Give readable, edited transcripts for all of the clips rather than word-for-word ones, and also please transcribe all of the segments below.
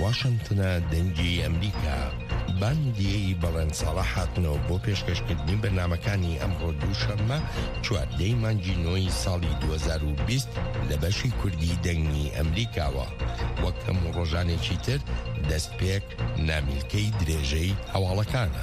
واشنطنە دەنگی ئەمریکا باندیەی بەڵێن ساڵە هاتنەوە بۆ پێشکەشکردنی بەرنامەکانی ئەمڕۆ دووشەممە 14 مانگی نۆی ساڵی 2020 لە بەشی کوردی دەنگی ئەمریکاوە. وەک هەموو ڕۆژانێکی تر دەست پێک نامیلکەی درێژەی هەواڵەکانە.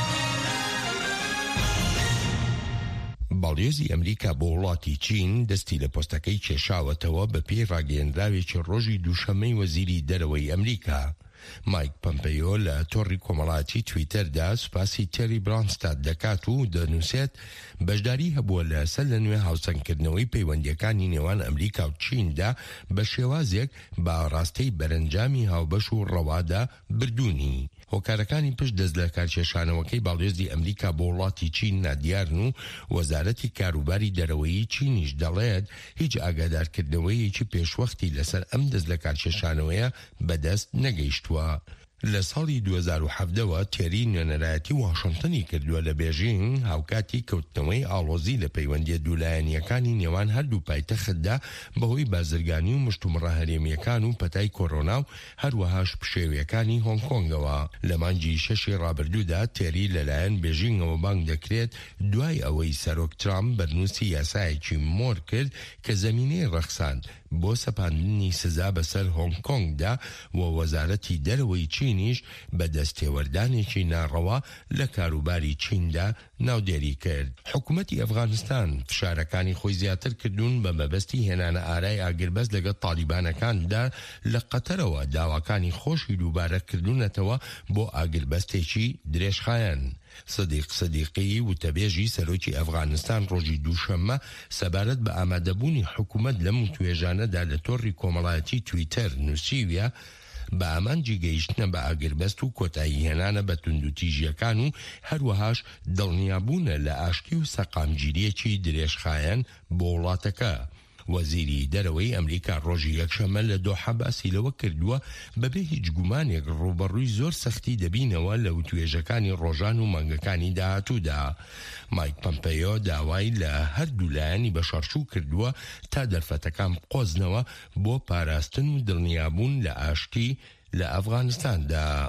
باڵێزی ئەمریکا بۆ وڵاتی چین دەستی لە پۆستەکەی کێشاوەتەوە بە پێی ڕاگەیەندراوێکی ڕۆژی دووشەمەی وەزیری دەرەوەی ئەمریکا. مایک پۆمپیۆ لە تۆڕی کۆمەڵایەتی تویتەردا سوپاسی تێری برانستاد دەکات و دەنووسێت بەشداری هەبووە لەسەر لە نوێ هاوسەنگکردنەوەی پەیوەندیەکانی نێوان ئەمریکا و چیندا بە شێوازێک بە ڕاستەی بەرەنجامی هاوبەش و ڕەوادا بردوونی. هۆکارەکانی پشت دەست لە کارکێشانەوەکەی باڵێزی ئەمریکا بۆ وڵاتی چین نادیارن و وەزارەتی کاروباری دەرەوەیی چینیش دەڵێت هیچ ئاگادارکردنەوەیەکی پێشوەختی لەسەر ئەم دەست لە کارکێشانەوەیە بەدەست نەگەیشتووە. لە ساڵی 2017ەوە تێری نوێنەرایەتی واشنتنی کردووە لە بێژین هاوکاتی کەوتنەوەی ئاڵۆزی لە پەیوەندیە دوولایەنیەکانی نێوان هەردوو پایتەختدا بەهۆی بازرگانی و مشتومڕە هەرێمیەکان و پەتای کۆرۆنا و هەروەهاش پشێویەکانی هۆنگ کۆنگەوە. لە مانگی 6 ڕابردوودا تێری لەلایەن بێژینەوە بانگ دەکرێت دوای ئەوەی سەرۆک ترامپ بەرنووسی یاسایەکی مۆر کرد کە زەمینەی ڕەخساند بۆ سەپاندنی سزا بەسەر هۆنگ کۆنگدا و وەزارەتی دەرەوەی چینیش بە دەستێوەردانێکی ناڕەوا لە کاروباری چیندا ناودێری کرد. حکوومەتی ئەفغانستان فشارەکانی خۆی زیاتر کردوون بە مەبەستی هێنانە ئارای ئاگربەز لەگەڵ تالیبانەکاندا لە قەتەرەوە داواکانی خۆشی دووبارە کردوونەتەوە بۆ ئاگربەستێکی درێژخایەن. سەدیقی وتەبێژی سەرۆکی ئەفغانستان ڕۆژی دووشەممە سەبارەت بە ئامادەبوونی حکوومەت لەم توێژانەدا لە تۆڕی کۆمەڵایەتی تویتەر نووسیویە بە ئامانجی گەیشتنە بە ئاگربەست و کۆتایی هێنانە بە توندوتیژیەکان و هەروەهاش دڵنیابوونە لە ئاشتی و سەقامگیریەکی درێژخایەن بۆ وڵاتەکە. وەزیری دەرەوەی ئەمریکا ڕۆژی یەکشەممە لە دۆحە باسی لەوە کردووە بەبێ هیچ گومانێک ڕوبەڕووی زۆر سەختی دەبینەوە لە توێژەکانی ڕۆژان و مانگەکانی داهاتوودا. مایک پۆمپیۆ داوای لە هەردوو لایەنی بە شەڕشوو کردووە تا دەرفەتەکان بقۆزنەوە بۆ پاراستن و دڵنیابوون لە ئاشتی لە ئەفغانستاندا.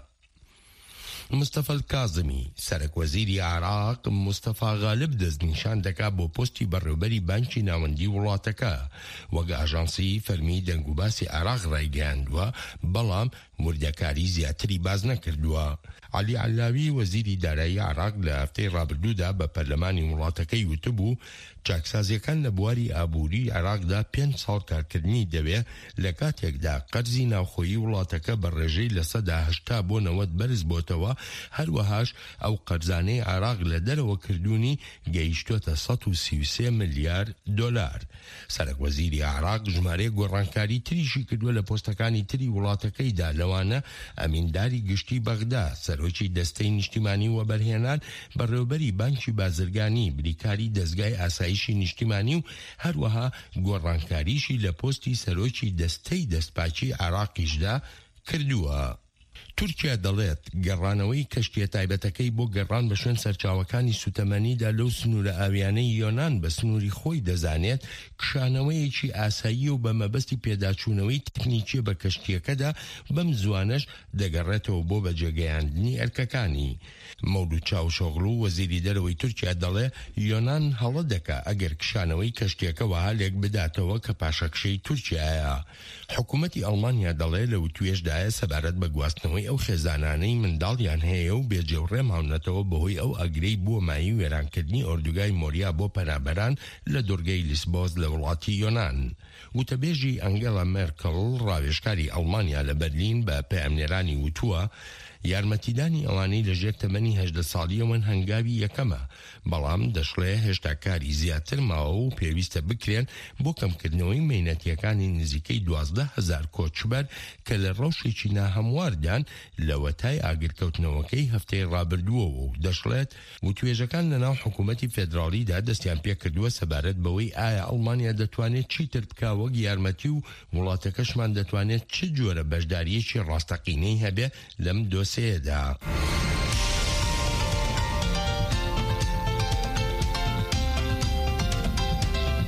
مستەفا کازمی سەرۆک وەزیری عێراق مستەفا غالب دەستنیشان دەکات بۆ پۆستی بەڕێوەبەری بانکی ناوەندی وڵاتەکە. وەک ئاژانسی فەرمی دەنگ و باسی عێراق ڕایگەیاندووە بەڵام وردەکاری زیاتری باز نەکردووە. عەلی عەلاوی وەزیری دارایی عێراق لە هەفتەی ڕابردوودا بە پەرلەمانی وڵاتەکەی وتبوو چاکسازیەکان لە بواری ئابووری عێراقدا 5 ساڵ کارکردنی دەوێت لە کاتێکدا قەرزی ناوخۆیی وڵاتەکە بە ڕێژەی لە 80 بۆ 90 بەرز بۆتەوە. هەروەهاش ئەو قەرزانەی عێراق لە دەرەوە کردوونی گەیشتوتە 133 ملیار دۆلار. سەرۆک وەزیری عێراق ژمارەیە گۆڕانکاری تریشی کردووە لە پۆستەکانی تری وڵاتەکەیدا لەوانە ئەمینداری گشتی بەغدا، سەرۆکی دەستەی نیشتیمانی و بەرهێنان، بەڕێوەبەری بانکی بازرگانی، بریکاری دەستگای ئاسایشی نیشتیمانی و هەروەها گۆڕانکاریشی لە پۆستی سەرۆکی دەستەی دەستپاچی عێراقیشدا کردووە. تورکیا دەڵێت گەڕانەوەی کەشتیە تایبەتەکەی بۆ گەڕان بە شوێن سەرچاوەکانی سوتەمەنیدا لەو سنوورە ئاویانەی یۆنان بە سنووری خۆی دەزانێت کشانەوەیەکی ئاسایی و بە مەبەستی پێداچوونەوەی تکنیکی بە کەشتیەکەدا بەم زوانەش دەگەڕێتەوە بۆ بەجێگەیاندنی ئەرکەکانی. مەولود چاوشۆغلو وەزیری دەرەوەی تورکیا دەڵێ یۆنان هەڵە دەکا ئەگەر کشانەوەی کەشتیەکە وەها لێک بداتەوە کە پاشەکشەی تورکیایە. حکوومەتی ئەڵمانیا دەڵێ لەو توێژدایە سەبارەت بە گواستنەوەی ئەو خێزانانەی منداڵیان هەیە و بێجێوڕێ ماونەتەوە بەهۆی ئەو ئەگرەی بووە مایی وێرانکردنی ئۆردوگای مۆریا بۆ پەنابەران لە دورگەی لیسبۆز لە وڵاتی یۆنان. وتەبێژی ئەنگێلا مێرکڵ ڕاوێژکاری ئەڵمانیا لە بەرلین بە پەیامنێرانی وتووە یارمەتیدانی ئەوانەی لەژێر تەمەنی 18 ساڵیەوە هەنگاوی یەکەمە، بەڵام دەشڵێ هێشتا کاری زیاتر ماوە و پێویستە بکرێن بۆ کەمکردنەوەی مێنەتیەکانی نزیکەی 12,000 کۆچبەر کە لە ڕەوشێکی ناهەمواردان لە وەتای ئاگرکەوتنەوەکەی هەفتەی ڕابردووەوە و دەشڵێت وتوێژەکان لەناو حکوومەتی فێدراڵیدا دەستیان پێ کردووە سەبارەت بەوەی ئایا ئەڵمانیا دەتوانێت چیتر بکا وەک یارمەتی و وڵاتەکەشمان دەتوانێت چ جۆرە بەشداریەکی ڕاستەقینەی هەبێ لەم دۆسەیەدا.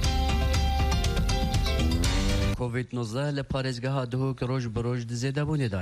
کووید-19 لە پارێزگەها دهۆک ڕۆژ بە ڕۆژ دزێدەبوونێدایە.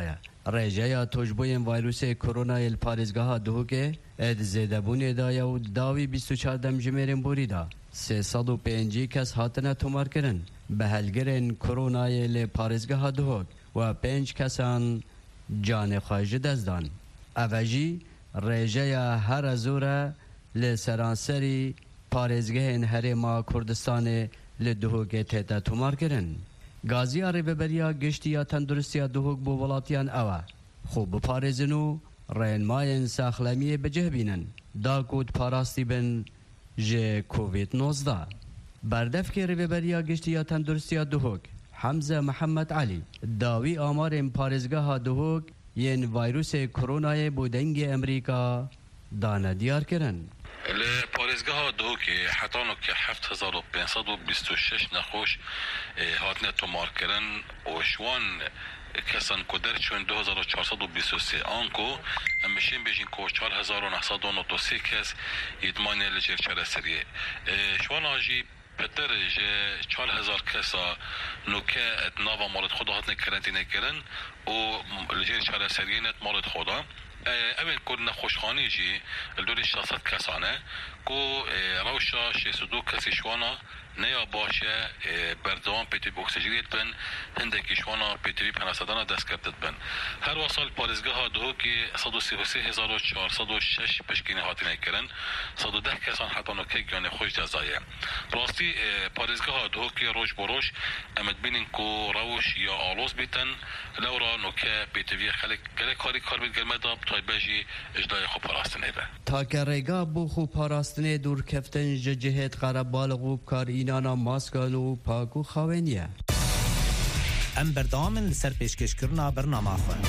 رجایا توجبوین ویروس کرونا الپارزگاه دوکه اد زیدبون دایا و داوی 24 جمعرین بوریدا 305 کس هاتنه تومار کرن به هلگرین کرونا الپارزگاه دوک و 5 کسان جان خواهج دزدان. اوجی رجایا هر زوره لسرانسری پارزگاه هرما کردستان لدهوک تیتا تومار کرن. گازی ریبریا گشتی یا تندرستی دوهوک بو ولاتیان اوا خوب پارزنو رینماین ساخلمی بجه بینن دا کود پاراستی بن جه کووید 19 بردف که ریبریا گشتی یا تندرستی دوهوک حمزه محمد علی داوی آمار پارزگاه دوهوک ین ویروس کرونا بودنگ امریکا دانه دیار کرن. لپارزگاه دوکی حتی نکه 7526 نخوش هاتنه تومار کرن و شوان کسان کدر چون 2423 آنکو امشین بیشین که 4993 کس ایدمانی لجر چره سریه شوان آجی پتر جه 4000 کسا نوکه اتناوا مالت خدا هاتنه کرنتینه کرن و لجر چره سریه نت مالت خدا اول کل نخوشخانی جی الدوری 600 کسانه کو روشا 62 کسی شوانا نیا باشه بردوان پیتری اکسیژنیت بن هندکی شوانا پیتری پناسدانا دست کردت بن هر وصل پارزگاه دو که 133406 پشکینه هاتینه کرن 110 کسان حتی نکه گیانه خوش جزایه راستی پارزگاه دو که روش بروش امد بینین کو روش یا آلوز بیتن لورا نکه پیتری خلق گله کاری کار بید گلمه داب تای بجی اجدای خوب پاراستنه به تا که ریگا بو خوب پاراستنه دور کفتن جهت قرب بالغوب کار اینانا ماسکانو پاکو خوینیه ام بردامن لسر پیشکش کرنا برنامه خواه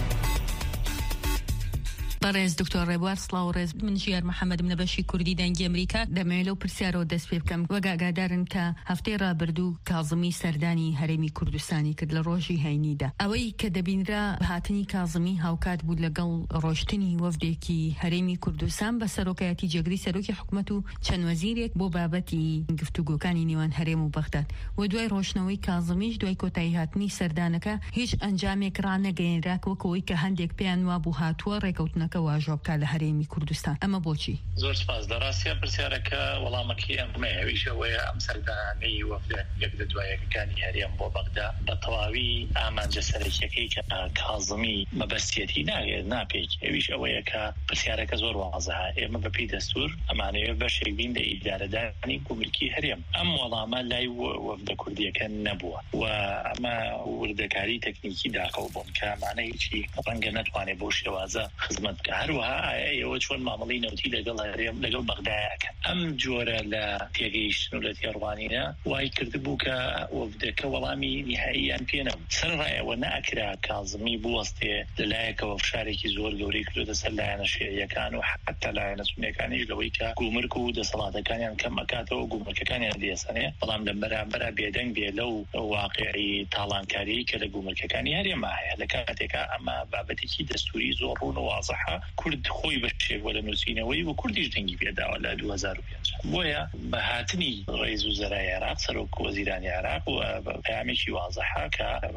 برز دکتر ربوار سلاورز من جیار محمد من بشی کردی دنگی امریکا دمیلو پرسیارو دست بکم وگا قادرن که هفته را بردو کاظمی سردانی هرمی کردستانی کرد لروجی هینیده اوی که دبین را هاتنی کاظمی هاوکات بود لگل روشتنی وفده کی هرمی کردستان بسروکیاتی جگری سروکی حکمتو چند وزیریک بو بابتی گفتگو کانی نیوان هرم و بغداد و دوی روشنوی کاظمیش دوی کتایی هاتنی سردانکا هیچ انجامی کرانه گین راک وکوی که هندک پیان وابو هاتوا ریکوتنک واجب کال هرمی کردستان اما بوچی زور سپاس دراستی پرسیارک ولامکی ام هویش و ام سردانی وفد یکد دوای کانی هرم بو بغداد بطواوی امان جسریکی که کاظمی مبستیتی ناپیک هویش اویا که پرسیارک زور واضحه اما بپی دستور امانه بشه بین د اداره دانی کوملکی هرم ام ولام لای وفد کردی که نبوه و اما وردکاری تکنیکی داخل بوم که معنی چی رنگ نتوانه بوشه وازه خدمت هروها ايوه شلون معاملين وتي لقل بغداد ام جوره لا تيجيش نولتي روانينا واي كردبوكا وفدك ولامي نهائيا بينا سر وانا اكرا كاظمي بوسطي للايك وفشاركي زور دوري كرو سلا انا شيء كانوا حتى لا نسمي كان يجلويكا قومركو د صلاه كان كم كاتو قومرك كان دي سنه طالما دمبرا بيدن بيلو واقعي طالان كاري كده قومرك كان يري معايا لكاتك اما بابتي دستوري زورون واضحه كرد خوي بشيء ولا نسينوي وكرديش دنجي بيدا ولا 2005 بويا بهاتني رئيس وزراء العراق سروك وزيران العراق وبيعمل واضحه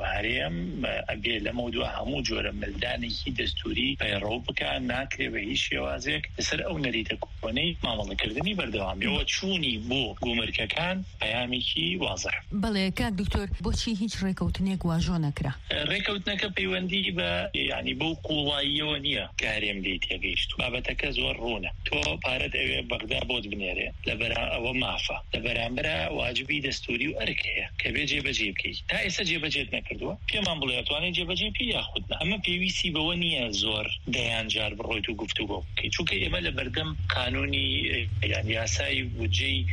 كهريم ابي لموضوع همو جور ملداني دستوري بيروب كان ناكري بهيش يوازك سر او نريد كوني معامله كردني بردوام او چوني بو گومرك كان بيعمل واضح بله كاك دكتور بوشي هيج ريكوتنيك واجونكرا ريكوتنك بيوندي يعني بو قوايونيه كهريم ديت يجيشتو بابتك زور رونا تو بارد بغداد بود بنيره لبرا او معفى لبرا واجبي دستوري واركيه كبيجي بجيبكي تا اسا جيب جيت نكردو بيمان بلياتواني جيب جيبي ياخدنا اما بي وي سي بوني زور ديان جار برويتو گفتگو كي چونكه ايمال بردم قانوني يعني ياساي وجي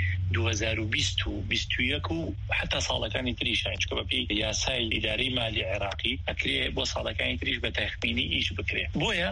2021 وحتى صالحاني تريش يعني شكو بي ياساي اداري مالي عراقي اكري بو صالحاني تريش بتخميني ايش بكري بويا تولى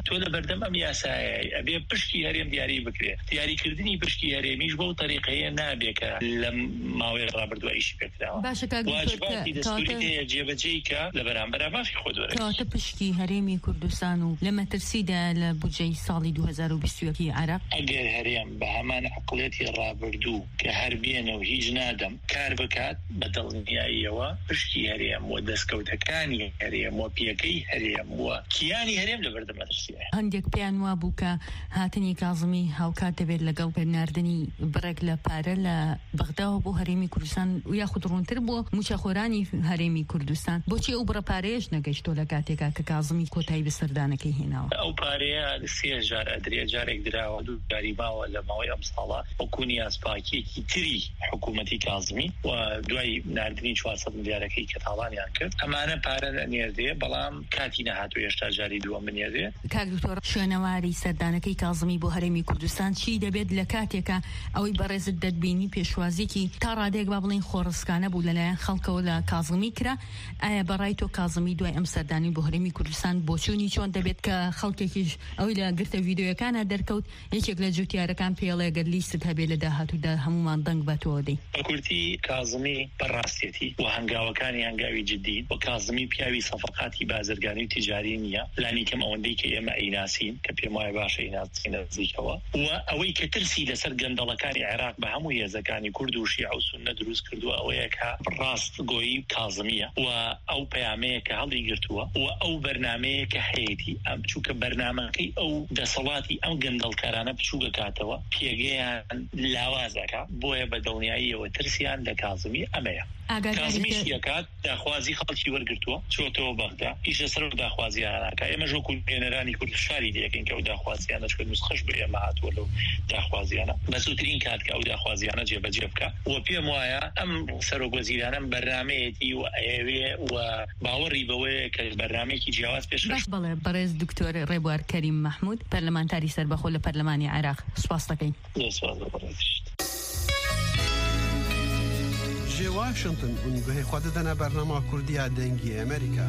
بەردەم ئەم یاسایە ئەبێ پشتی هەرێم دیاری بکرێت دیاریکردنی پشتی هەرێمیش بەو طریقەیە نابێکە لە ماوەی ڕابردووە ئیشی پێکراوە واجباتی دەستوری هەیە جێبەجێیکە لە بەرامبەر مافی خۆ دۆرە کاتە پشتی هەرێمی کوردستان و لە مەترسیدا لە بودجەی ساڵی 2021 عراق ئەگەر هەرێم بە هەمان عقڵێتی ڕابردوو کە هەر بێنە و هیچ نادەم کار بکات بە دڵنیاییەوە پشتی هەرێم و دەستکەوتەکانی هەرێم و پێکەی هەرێم و کیانی هەرێم لە بەردەم مەترسیە هەندێک پێیان وا بوو کە هاتنی کازمی هاوکات دەبێت لەگەڵ بەناردنی بڕێک لە پارە لە بەغداوە بۆ هەرێمی کوردستان و یاخود ڕوونتر بۆ موچەخۆرانی هەرێمی کوردستان بۆچی ئەو بڕە پارەیەش نەگەیشتۆ لە کاتێکا کە کازمی کۆتایی بەسەردانەکەی هێناوە ئەو پارەیە 3 جار ئەدرێ جارێک دراوە 2 جاری ماوە لە ماوەی ئەم ساڵە وەکوونی ئاسپاکیەکی تری حکوومەتی کازمی و دوای ناردنی 400 ملیارەکەی کە تاوانیان کرد ئەمانە پارە نێردێ بەڵام کاتی نەهاتوو هێشتا جاری دووەم بنێردێ. کاک دکتۆر شوێنەواری سەردانەکەی کازمی بۆ هەرێمی کوردستان چی دەبێت لە کاتێکە ئەوەی بەڕێزت دەتبینی پێشوازیەکی تا ڕادێک با بڵین خۆڕسکانە بوو لەلایەن خەڵکەوە لە کازمی کرا ئایا بەڕای تۆ کازمی دوای ئەم سەردانی بۆ هەرێمی کوردستان بۆچوونی چۆن دەبێت کە خەڵکێکیش ئەوەی لە گرتە ڤیدیۆیەکانە دەرکەوت یەکێک لە جوتیارەکان پێڵێ گەر لیست هەبێت لە داهاتوودا هەمومان دەنگ بەتەوە دەی بە کورتی کازمی بەڕاستێتی و هەنگاوەکانی هەنگاوی جدی و کازمی پیاوی سەفقاتی بازرگانی و تیجاری نییە لانی کەم ئەوەندەی کە ئێمە ئەیناسین کە پێم وایە باشە ئەیناسین نزیکەوە و ئەوەی کە ترسی لەسەر گەندەڵەکانی عێراق بە هەموو هێزەکانی کورد و شیع و سوننە دروست کردووە ئەوەیە کە ڕاستگۆیی کازمیە و ئەو پەیامەیە کە هەڵی گرتووە و ئەو بەرنامەیە کە هەیەی ئەم بچووکە بەرنامەکەی ئەو دەسەڵاتی ئەم گەندەڵکارانە بچووکە کاتەوە پێگەیان لاوازەکە بۆیە بە دڵنیاییەوە ترسیان لە کازمی ئەمەیە کازمیش یەکات داخوازی خەڵکی وەرگرتووە چۆتەوە بەغدا ئیشە سەر داخوازیانەکە ئێمە ژۆ کوردێنەرانی کورد شاری دەکەین کە ئەو داخوازیانە چکە نوسخەش بە ئێمە هاتووە لەو داخوازیانە بە زووترین کات کە ئەو داخوازیانە جێبەجێ بکە و پێم وایە ئەم سەرۆکوەزیرانە بەرنامەیەتی و ئەوێ و باوەڕی بەوەیە کە بەرنامەیەکی جیاواز پێش بەڵێ بەڕێز دکتۆر ڕێبوار کەریم مەحموود پەرلەمانتاری سەربەخۆ لە پەرلەمانی عێراق سوپاس دەکەین. جێ واشنگتن گوهی خۆ دەدەنە بەرنامە کوردیە دەنگی ئەمریکا.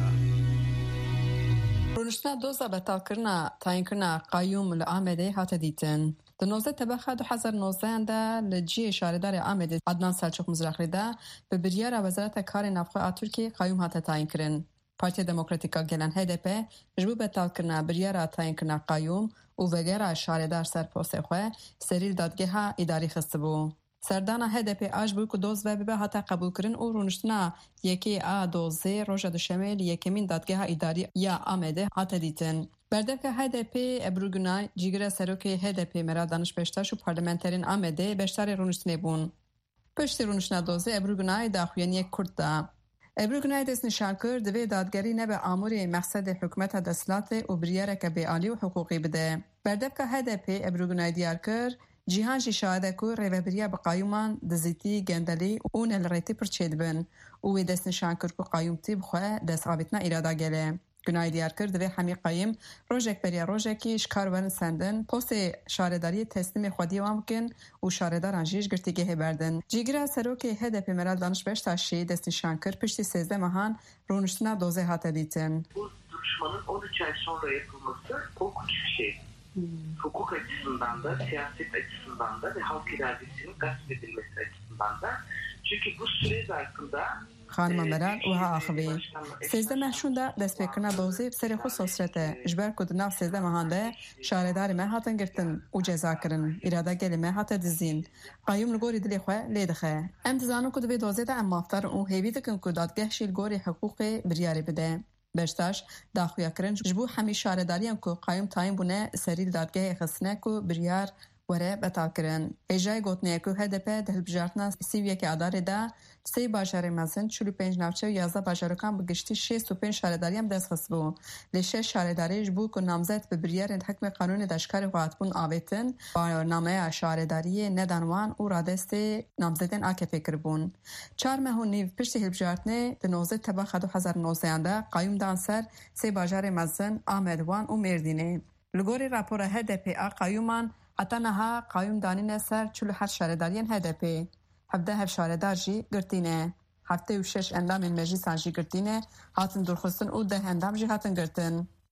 ڕۆژنا دۆزە بەتاڵکردنا تاینکردنا قایوم لە ئامێدەی هاتە دیتن. Di 19 Tebexê 2019 de li ciyê şaredarê Amedê Adnan Selçuk Mizraxî de bi biryara Wezareta Karê Navxwe a Tirkiyeyê qayyum hate tayinkirin. Partiya Demokratîk a Gelan HDP ji bo betalkirina biryara tayinkirina qayyum û vegera şaredar ser postê xwe serî dadgeha îdarî xistibû. Serdana HDP aj bû ku doz ve bibe hata qebûlkirin û rûniştina yekê a dozê roja duşemê li yekemîn dadgeha îdarî ya Amedê hate dîtin. Berdevka HDP Ebru Günay cîgira serokê HDP Mera Danişpeştaş û parlamenterên Amedê beşdarê rûniştinê bûn. Piştî rûniştina dozê Ebru Günay daxuyaniyek Kurd da. Ebru Günay destnîşan kir divê dadgerî nebe amûrê mexsedê hikûmeta desthilatê û biryareke bêalî û hiqûqî bide. Berdevka HDP Ebru Günay diyar kir cîhan jî şahide ku rêveberiya bi qayyuman dizîtî, gendelî û nelrêtî pir çê dibin û wê destnîşan kir ku qayyumtî bixwe destavîtina îrada gelê. Günay diyar kir divê hemî qayyim rojek beriya rojekî ji kar werin sendin postê şaredariyê teslîmê xwedî wan bikin û şaredaran jî ji girtîgehê berdin. Cîgira serokê HDP Meral Danişbeştaşî destnîşan kir piştî 13 mehan rûniştina dozê hate dîtin. Bu duruşmanın 13 ay sonra yapılması korkunç bir şey. Hukuk açısından da, siyaset açısından da ve halk iradesinin gasp edilmesi açısından da. Çünkü bu süre zarfında Xanima Meral wiha axivî. 13 mehşûn de destpêkirina dozê bi serê xwe sosrete ji ber ku di nav 13 mehan de şaredarê me hatin girtin û cezakirin. Îradegelê me hate dizîn. Qayyum li gorî dilê xwe lê dixe. Em dizanin ku divê dozê de em mafdarin û hêvî dikin ku dadgeh jî li gorî hiqûqê biryarê bide. Beştaş daxuya kirin ji bo hemî şaredariyan ku qayyum tayin bûne serî li dadgehê xistine ku biryar were betalkirin. Hêjayê gotinê ku HDP di hilbijartina sîvyekê adarê de sê bajarê mezin 45 navçe û 11 bajarokan bi giştî 65 şaredariyan dest xistibû. Lê 6 şaredarî ji bo ku namzet bi biryarên hikmê qanûnê deşkarê xwe hatibûn avêtin, barnameya şaredariyê nedan wan û radestê namzedên AKP kiribûn. 4 mehûn nîv piştî hilbijartinê di 19 Tebexa 2019 de qayyum dan ser sê bajarê mezin Amed Wan û Mêrdînê. Li gorî rapora HDP a qayyuman heta niha qayyum danîne ser 47 şaredariyên HDP. 17 şaredar jî girtîne. 76 endamên meclîsan jî girtîne, hatin durxistin û 10 endam jî hatin girtin.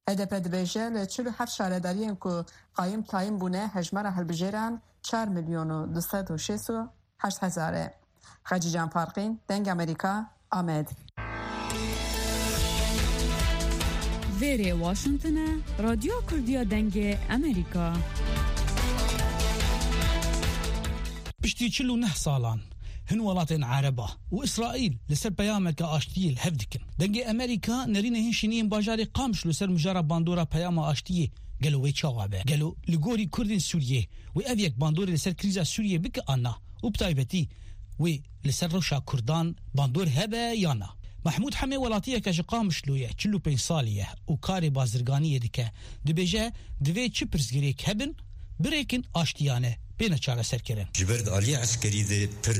HDP دبیجه ل 47 شارداریان که قایم تایم بونه هجمار هلبجیران 4,206,000. خجی جان فارقین دنگ امریکا آمد. ویری واشنطن رادیو کردیا دنگ امریکا. بشتي 49 سالان هن ولاتين عربة وإسرائيل لسر بيامك آشتيل هفدكن دنجي أمريكا نرينا هن شنين باجاري قامش لسر مجارة باندورا بياما آشتيه قالوا ويتشاوابه قالوا لغوري كردين سوريا وأبيك باندوري لسر كريزا سوريا بك أنا وبتايبتي ولسر روشا كردان باندور هبا يانا محمود حمي ولاتيه كاجقامش لويا 45 ساليه وكاري بازرگانيه دكه دبيجه دوي چپرزگريك هبن بريكن آشتيانه بين چاره سر كرن جبرد عالية عسكري ده پر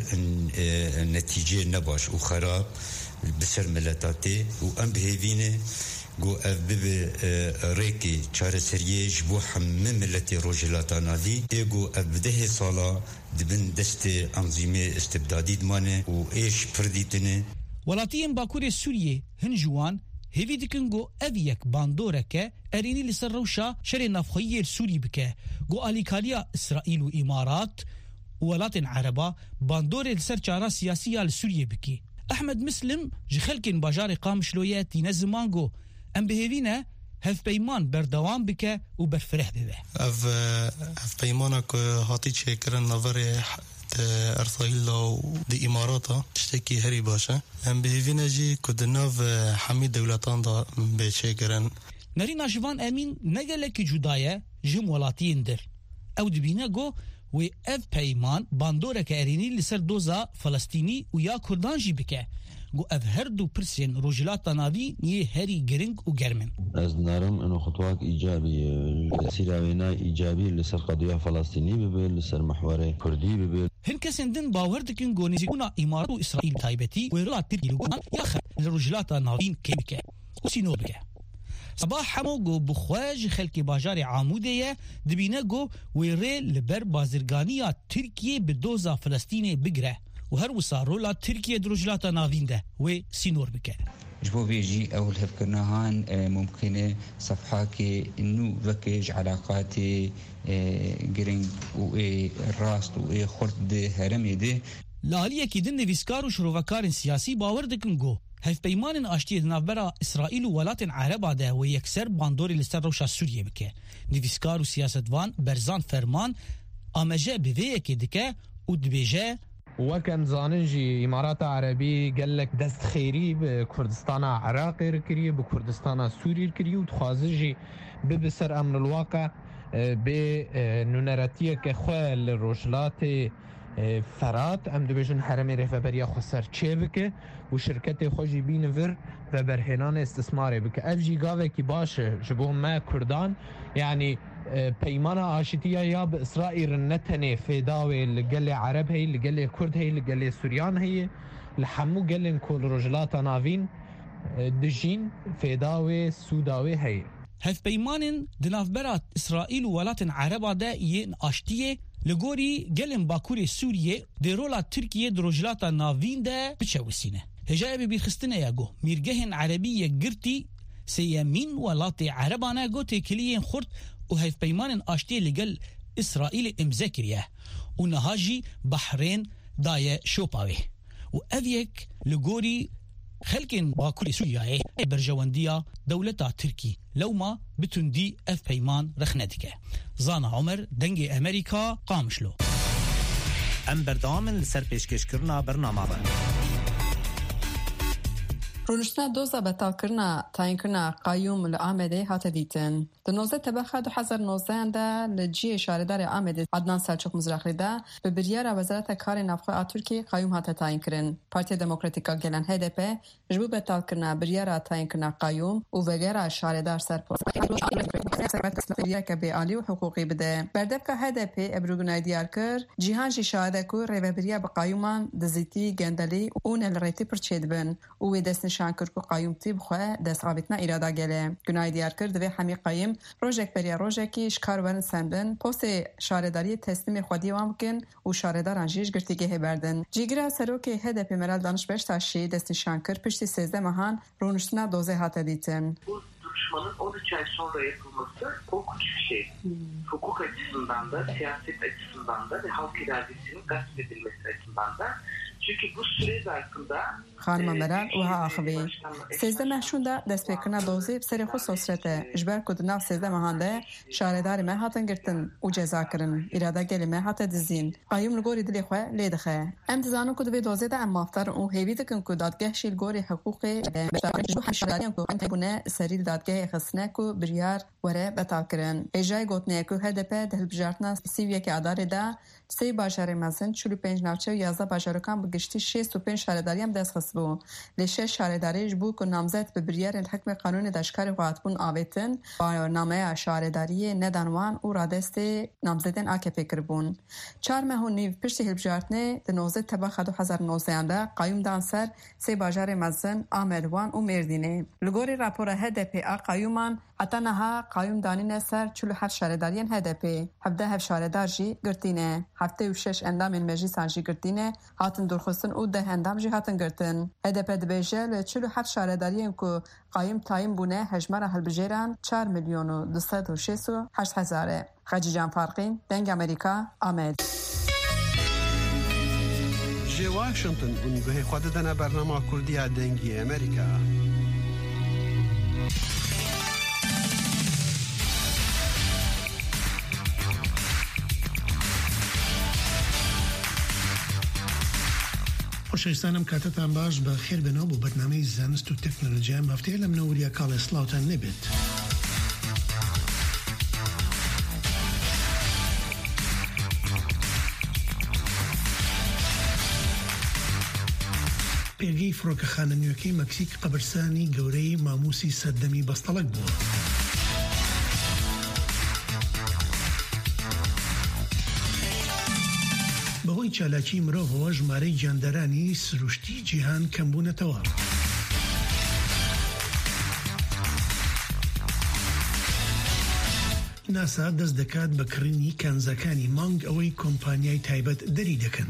نتيجة نباش وخراب بسر ملتاتي وام بهيفينه گو اف بب ريكي چاره سريه جبو حمم ملتي روجلاتا ناوي ايگو اف بده سالا دبن دست انظيمه استبدادي دمانه و ايش پرديتنه ولاتيين باكوري سوريه هنجوان هیوی دکن گو اویک باندوره که ارینی لسر روشا شر نفخیه سوری بکه گو آلیکالیا اسرائیل و امارات ولات عربا باندوره لسر چارا سیاسیه لسوریه بکی احمد مسلم جخلکن باجار قامشلویاتی نزمان گو ام بهوینه هف پیمان بردوام بکه و برفره ببه هف پیمانک هاتی چه کرن نوره ارسائیل و دی اماراتا تشتکی هری باشه ام بهوینه جی کدناو حمی دولتان دا بیچه کرن نرینا جوان امین نگلک جدایه جم ولاتین در او دبینه گو و اف پیمان باندوره که ارینی لسر دوزا فلسطینی و یا کردان جی بکه گو اف هر دو پرسین روجلات ناوی نیه هری گرنگ و گرمن از نرم انو خطوات ایجابی سیراوینا ایجابی لسر قضیه فلسطینی ببه لسر محور کردی ببه هن کسندن باور دکن گونیزیگونا امارات و اسرائیل تایبتی و رلات ترکی لگونا یاخد لروجلات ناوین که بکه و سینو بکه صباح همو گو بخواج خلکی باجار عاموده دبینه گو ویره لبر بازرگانیا ترکیه به دوزا فلسطینی بگره و هر وسا رولا ترکیه دروجلات ناوین ده و سینور بکه جبو بيجي أول هفكرناهان ممكن صفحات إنه وكيج علاقات جرين والراست وخرد هرمي ده لاليه كي دن نويسكار وشروفكار سياسي باور دكن جو هف بيمان اشتي نافبرا اسرائيل وولات عرب ده ويكسر باندوري لسر روشا سوريا بكه نويسكار وسياستوان برزان فرمان امجه بويه كي دكه ودبيجه وكان زانجي امارات عربي قال لك دست خيري بكردستان عراقي ركري بكردستان سوري ركري وتخازجي ببسر امن الواقع بنونراتيه كخوال الرجلات فرات ام دبيجن حرمي رفبريا خسر تشيبك وشركتي خوجي بينفر وبرهنان استثماري بك افجي قاوه كي باشه جبوهم ما كردان يعني پیمانا آشتیه یا به اسرائیل نتنه فداوی لگل عرب هی لگل کرد هی لگل سوریان هی لحمو گلن کل رجلات ناوین دجین فداوی سوداوی هی هف پیمانن دنافبرات اسرائیل و ولات عرب ده ین آشتیه لگوری گلن باکور سوریه دیرولا ترکیه درجلات ناوین ده بچوسینه هجای بی خستنه یگو میرگهن عربی گرتی سیمین ولات عربانه گو تکلیین خورد وهيف بيمان اشتي لقل اسرائيل امزكريه ونهاجي بحرين دايه شوباوي وافيك لغوري خلكن باكل سوريا برجوانديا دولتا تركي لو ما بتندي اف بيمان رخندكه زانا عمر دنگي امريكا قامشلو ام بردامن لسر پیشکش کرنا برنامه رونشتنا دوزا بتالكرنا تاينكرنا قايوم لآمده هات ديتن. دنوزه تبخه 2019 ده لجي شاردار آمده عدنان سلچوق مزرخی ده به بریار وزارت کار نفخه ترکی قايوم هات تاينكرن. پارتی دموکراتیکا گلن HDP جبو بتالكرنا بریار تاينكرنا قايوم و وگرا شاردار سرپوست. بریار که به عالی و حقوقی بده. بردب که HDP ابروگنای دیار کر جیهان جی شاهده که ریوه بقايومان دزیتی گندلی اون الریتی پرچید بن و دستن شانکر کو قایم تیب خو دست رابطنا اراده گله گنای دیار کرد و همی قایم روزک بریا روزکی شکار ورن سندن پست شارداری تسلیم خودی وامکن و شاردار انجیش گرتیگه بردن جیگرا سروک HDP مرال دانش بهش تاشی دست شانکر پشت 13 ماهان رونشتنا دوزه هات دیتن buluşmanın 13 ay sonra yapılması korkunç bir şey. Hukuk açısından da, siyaset açısından da ve halk iradesinin gasp edilmesi açısından da. Çünkü bu süre zarfında خانم مرال و ها آخوی سیزده محشون ده دست بکرنا دوزی بسری خود سوسرته اجبر کد ناف سیزده مهانده شارداری مه هاتن گرتن و جزا کرن اراده گلی مه هات دزین قیوم لگوری دلی خواه لیدخه ام تزانو کد وی دوزی ده ام مافتر و هیوی دکن کد دادگه شیل گوری حقوقی بشتارجو حشارداریم که انت بونه سریل دادگه خسنه که بریار وره بطال کرن ایجای گوتنه که هدپ دهل بجارتنا سیویه که اداره ده سی باشاری مزن 45 نوچه و 11 باشارکان بگشتی 65 شارداریم دست خسبو لشه شارداریش بو که نامزد به بریار الحکم قانون دشکار قواتبون آویتن با نامه شارداری ندانوان و رادست نامزدن AKP کربون 4 ماه و نیو پشت هلبجارتنه دنوزه تبا 2019 قیوم دانسر سی باشار مزن آمروان و مردینه لگوری راپور HDP قیومان حتی نها قیوم دانین سر 47 شاردارین HDP 17 شاردار جی گرتینه 76 اندام مجلس جی گرتینه هاتن درخواستن او 10 اندام جی هاتن گرتن HDP دبیجه ل 47 شاردارین که قایم تایم بونه هجمره هلبجیران 4 میلیون و 268 هزاره خجی جان فارقین دنگ امریکا آمد جی واشنطن اونگوه خود دنا برنامه کردی دنگی امریکا خۆشەویستانم کاتتان باش بە خێر بنەوە بۆ بەرنامەی زانست و تەکنۆلۆژیا هەفتەیە لە منەوەریە کاڵێ سڵاوتان نەبێت. پێگەی فڕۆکەخانە نوێکەی مەکسیک قەبرستانی گەورەی ماموسی سەردەمی بەستەڵک بووە. بەهۆی چالاکی مرۆڤەوە ژمارەی گیاندەرانی سروشتی جیهان کەمبوونەتەوە. ناسا دەست دەکات بە کڕینی کانزەکانی مانگ ئەوەی کۆمپانیای تایبەت دەری دەکەن.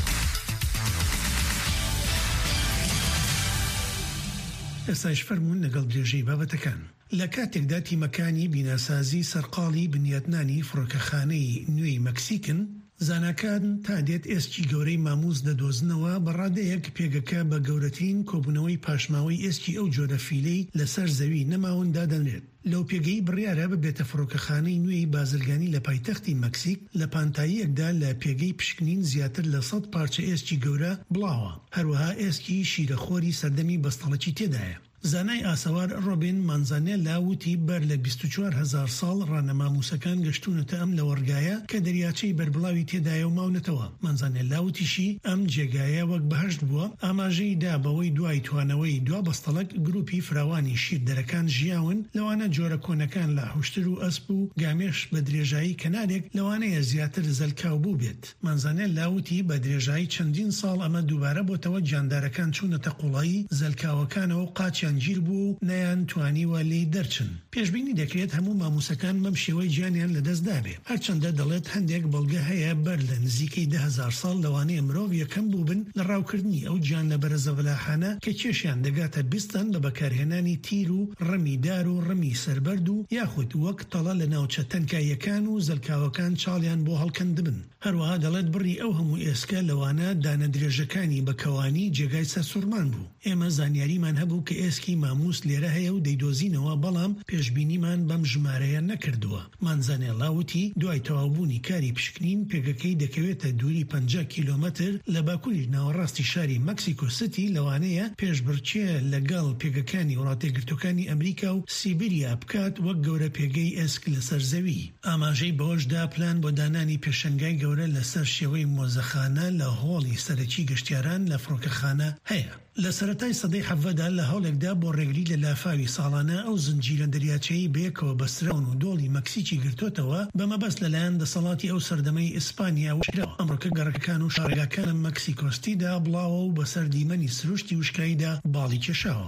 ئێستاش فەرموون لەگەڵ درێژەی بابەتەکان. لە کاتێکدا تیمەکانی بیناسازی سەرقاڵی بنیاتنانی فڕۆکەخانەی نوێی مەکسیکن زاناکان تا دێت ئێسکی گەورەی ماموس دەدۆزنەوە بەڕادەیەک پێگەکە بە گەورەترین کۆبوونەوەی پاشماوەی ئێسکی ئەو جۆرە فیلەی لەسەر زەوی نەماون دادەنرێت. لەو پێگەی بڕیارە ببێتە فڕۆکەخانەی نوێی بازرگانی لە پایتەختی مەکسیک لە پانتاییەکدا لە پێگەی پشکنین زیاتر لە 100 پارچە ئێسکی گەورە بڵاوە. هەروەها ئێسکی شیرەخۆری سەردەمی بەستەڵەکی تێدایە. زانای ئاسەوار ڕۆبین مانزانێلا وتی بەر لە 24,000 ساڵ ڕانەماموسەکان گەشتونەتە ئەم لە وەرگایە کە دەریاچەی بەربڵاوی تێدایە و ماونەتەوە. مانزانێلا وتیشی ئەم جێگایە وەک بەهەشت بووە ئاماژەی دا بەوەی دوای توانەوەی دوا بەستەڵک گروپی فراوانی شیردەرەکان ژیاون لەوانە جۆرە کۆنەکان لە حوشتر و ئەسپ و گامێش بە درێژایی کەنارێک لەوانەیە زیاتر زەلکاو بوو بێت. مانزانێلا وتی بە درێژایی چەندین ساڵ ئەمە دووبارە بۆتەوە گیاندارەکان چوونەتە قوڵایی زەلکاوەکانەوە و قاچیان گیر بوو نەیان توانیوە لێی دەرچن. پێشبینی دەکرێت هەموو ماموسەکان بەم شێوەی گیانیان لەدەستدا بێ. هەرچەندە دەڵێت هەندێک بەڵگە هەیە بەر لە نزیکەی 10,000 ساڵ لەوانەیە مرۆڤ یەکەم بوو بن لە ڕاوکردنی ئەو گیان لە بەرەزەڤلاحانە کە کێشیان دەگاتە بیستن بە بەکارهێنانی تیر و ڕەمی دار و ڕەمی سەربەرد و یاخود وەک تەڵە لە ناوچە تەنکاییەکان و زەلکاوەکان چاڵیان بۆ هەڵکەندبن. هەروەها دەڵێت بڕی ئەو هەموو ئێسکە لەوانە دانە درێژەکانی بەکەوانی جێگای سەرسوورمان بوو. ئێمە زانیاریمان هەبوو کە ئێسکی ماموس لێرە هەیە و دەیدۆزینەوە بەڵام پێشبینیمان بەم ژمارەیە نەکردووە. مانزانێلا وتی دوای تەواوبوونی کاری پشکنین پێگەکەی دەکەوێتە دووری 50 کیلۆمەتر لە باکووری ناوەڕاستی شاری مەکسیکۆ سیتی لەوانەیە پێشبڕچێ لەگەڵ پێگەکانی وڵاتیەکگرتوەکانی ئەمریکا و سیبیریا بکات وەک گەورە پێگەی ئێسک لەسەر زەوی. ئاماژەی بەوەشدا پلان بۆ دانانی پێشەنگای گەورە لەسەر شێوەی مۆزەخانە لە هۆڵی سەرەکی گەشتیاران لە فڕۆکەخانە هەیە. لە سەرەتای سەدەی حەڤەدا لە هەوڵێکدا بۆ ڕێگری لە لافاوی ساڵانە ئەو زنجیرە دەریاچەی بەیەکەوە بەستراون و دۆڵی مەکسیکی گرتوتەوە بەمەبەست لەلایەن دەسەڵاتی ئەو سەردەمەی ئیسپانیا و شرەوە. ئەمڕۆکە گەڕەکەکان و شارگاکان لە مەکسیکۆستیدا بڵاوە و بەسەر دیمەنی سروشتی وشکاییدا باڵی کێشاوە.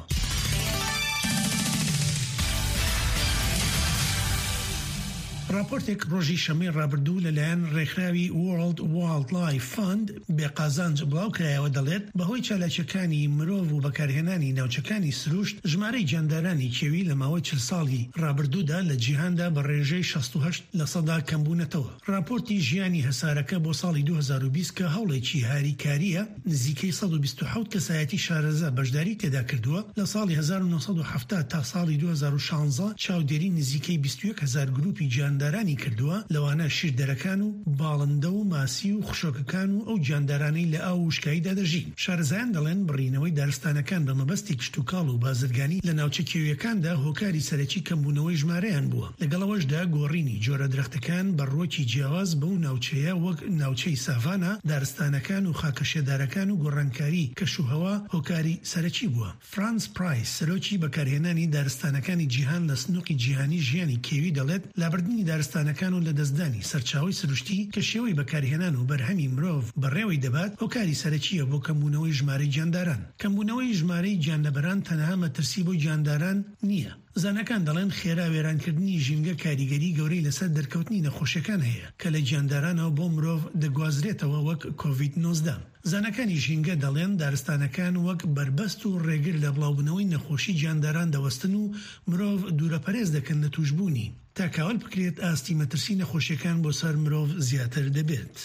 راپۆرتێک ڕۆژی شەمەی ڕابردوو لەلایەن ڕێکخراوی World Wildlife Fund بێ قازانج بڵاوکرایەوە دەڵێت بەهۆی چالاکیەکانی مرۆڤ و بەکارهێنانی ناوچەکانی سروشت ژمارەی گیاندارانی کێوی لە ماوەی 40 ساڵی ڕابردوودا لە جیهاندا بە ڕێژەی 68% کەمبوونەتەوە. راپۆرتی ژیانی هەسارەکە بۆ ساڵی 2020 کە هەوڵێکی هاریکاریە نزیکەی 127 کەسایەتی شارەزا بەشداری تێدا کردووە. لە ساڵی 1970 تا ساڵی 2016 چاودێری نزیکەی 21,000 گروپی گیاندارانی کردووە، لەوانە شیردەرەکان و باڵندە و ماسی و خوشۆکەکان و ئەو گیاندارانەی لە ئاو وشکاییدا دەژین. شارەزایان دەڵێن بڕینەوەی دارستانەکان بە مەبەستی کشتوکاڵ و بازرگانی لە ناوچە کێویەکاندا هۆکاری سەرەکی کەمبوونەوەی ژمارەیان بووە. لەگەڵەوەشدا گۆڕینی جۆرە درەختەکان بەڕۆکی جیاواز بەو ناوچەیە وەک ناوچەی ساڤانە، دارستانەکان و خاکەشێدارەکان و گۆڕانکاری کەشوهەوا هۆکاری سەرەکی بووە. فرانس پرایس سەرۆکی بەکارهێنانی دارستانەکانی جیهان لە سنووقی جیهانی ژیانی کێوی دەڵێت لابردنی دارستانەکان و لە دەستدانی سەرچاوی سروشتی کە شێوەی بەکارهێنان و بەرهەمی مرۆڤ بەڕێوەی دەبات هۆکاری سەرەکیە بۆ کەمبوونەوەی ژمارەی گیانداران. کەمبوونەوەی ژمارەی گیانلەبەران تەنها مەترسی بۆ گیانداران نییە. زانەکان دەڵێن خێرا وێرانکردنی ژینگە کاریگەری گەورەی لەسەر دەرکەوتنی نەخۆشیەکان هەیە کە لە گیاندارانەوە بۆ مرۆڤ دەگوازرێتەوە وەک کۆڤید-19. زانەکانی ژینگە دەڵێن دارستانەکان وەک بربەست و ڕێگر لە بڵاوبوونەوەی نەخۆشی گیانداران دەوەستن و مرۆڤ دوورەپەرێز دەکەن لە توشبوونی تا کاول بکرێت ئاستی مەترسی نەخۆشیەکان بۆ سەر مرۆڤ زیاتر دەبێت.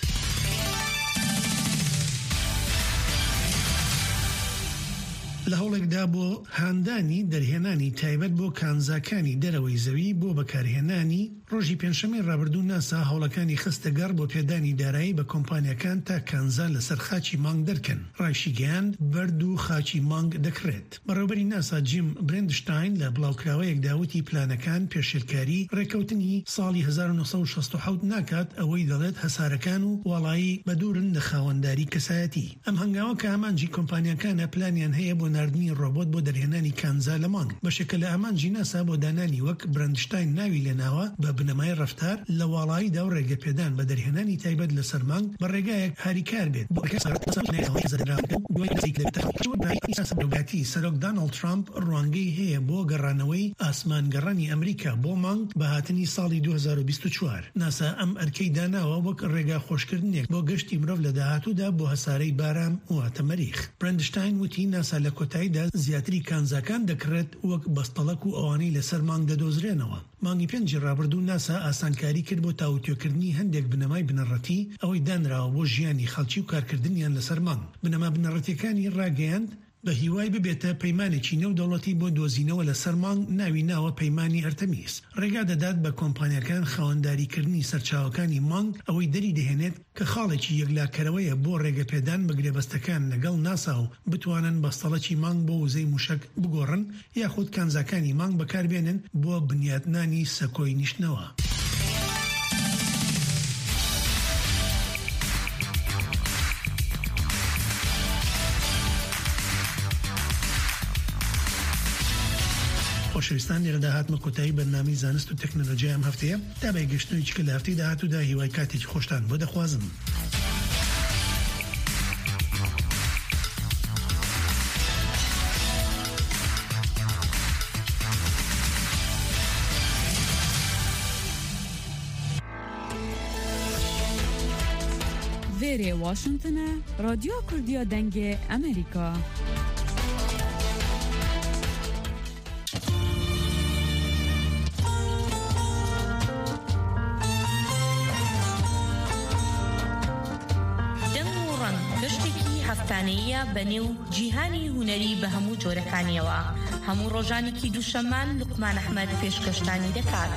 لە هەوڵێکدا بۆ هاندانی دەرهێنانی تایبەت بۆ کانزاکانی دەرەوەی زەوی بۆ بەکارهێنانی ڕۆژی پێنجشەمەی ڕابردوو ناسا هەوڵەکانی خستەگەڕ بۆ پێدانی دارایی بە کۆمپانیەکان تا کانزا لەسەر خاچی مانگ دەرکەن. ڕایشیگەیان بەرد و خاچی مانگ دەکرێت. بەڕێوەبەری ناسا جیم برێندشتاین لە بڵاوکراوەیەک داوتی پلانەکان پێشێلکاری ڕێکەوتنی ساڵی 1967 ناکات ئەوەی دەڵێت هەسارەکان و وڵایی بەدورن لە خاوەنداری کەسایەتی. ئەم هەنگاوە کە ئامانجی کۆمپانیەکانە پلانیان هەیە بۆ ناردنی ڕۆبۆت بۆ دەرهێنانی کانزا لە مانگ. بەشێکە لە ئامانجی ناسا بۆ دانانی وەک برێندشتاین ناوی لێناوە بە بنەمای ڕەفتار لە وڵاییدا و ڕێگەپێدان بە دەرهێنانی تایبەت لەسەر مانگ بە ڕێگایەک هاریکار بێت. بۆ سەرۆک داناڵد ترامپ ڕوانگەی هەیە بۆ گەڕانەوەی ئاسمانگەڕانی ئەمریکا بۆ مانگ بە هاتنی ساڵی 2024. ناسا ئەم ئەرکەی داناوە وەک ڕێگا خۆشکردنێک بۆ گەشتی مرۆڤ لە داهاتوودا بۆ هەسارەی بارام واتە مەریخ. برێندشتاین وتی ناسا لە کۆتاییدا زیاتری کانزاکان دەکرێت وەک بەستەڵەک و ئەوانەی لەسەر مانگ دەدۆزرێنەوە. مانگی پێنجی ڕابردوو ناسا ئاسانکاری کرد بۆ تاوتوێکردنی هەندێک بنەمای بنەڕەتی ئەوەی دانراوە بۆ ژیانی خەڵکی و کارکردنیان لەسەر مانگ. بنەما بنەڕەتیەکانی ڕاگەیاند بە هیوای ببێتە پەیمانێکی نێودەوڵەتی بۆ دۆزینەوە لەسەر مانگ ناوی ناوە پەیمانی ئەرتەمیس. ڕێگا دەدات بە کۆمپانیەکان خاوەنداریکردنی سەرچاوەکانی مانگ ئەوەی دەری دەهێنێت کە خاڵێکی یەکلاکەرەوەیە بۆ ڕێگەپێدان بە گرێبەستەکان لەگەڵ ناسا و بتوانن بەستەڵەکی مانگ بۆ وزەی موشک بگۆڕن یاخود کانزاکانی مانگ بەکاربێنن بۆ بنیاتنانی سەکۆی نیشتنەوە. خۆشەویستان لێرەدا هاتمە کۆتایی بەرنامەی زانست و تەکنۆلۆژیا ئەم هەفتەیە. تا بە گەشتنەوەیەکی کە لە هەفتەی داهاتوودا هیوای کاتێکی خۆشتان بۆ دەخوازم. وێرێ واشنگتنە رادیۆ کوردیا دەنگێ ئەمریکا. هەفتانەیە بەنێو جیهانی هونەری بە هەموو جۆرەکانیەوە. هەموو ڕۆژانێکی دووشەمان لوقمان ئەحمەد پێشکەشتانی دەکات.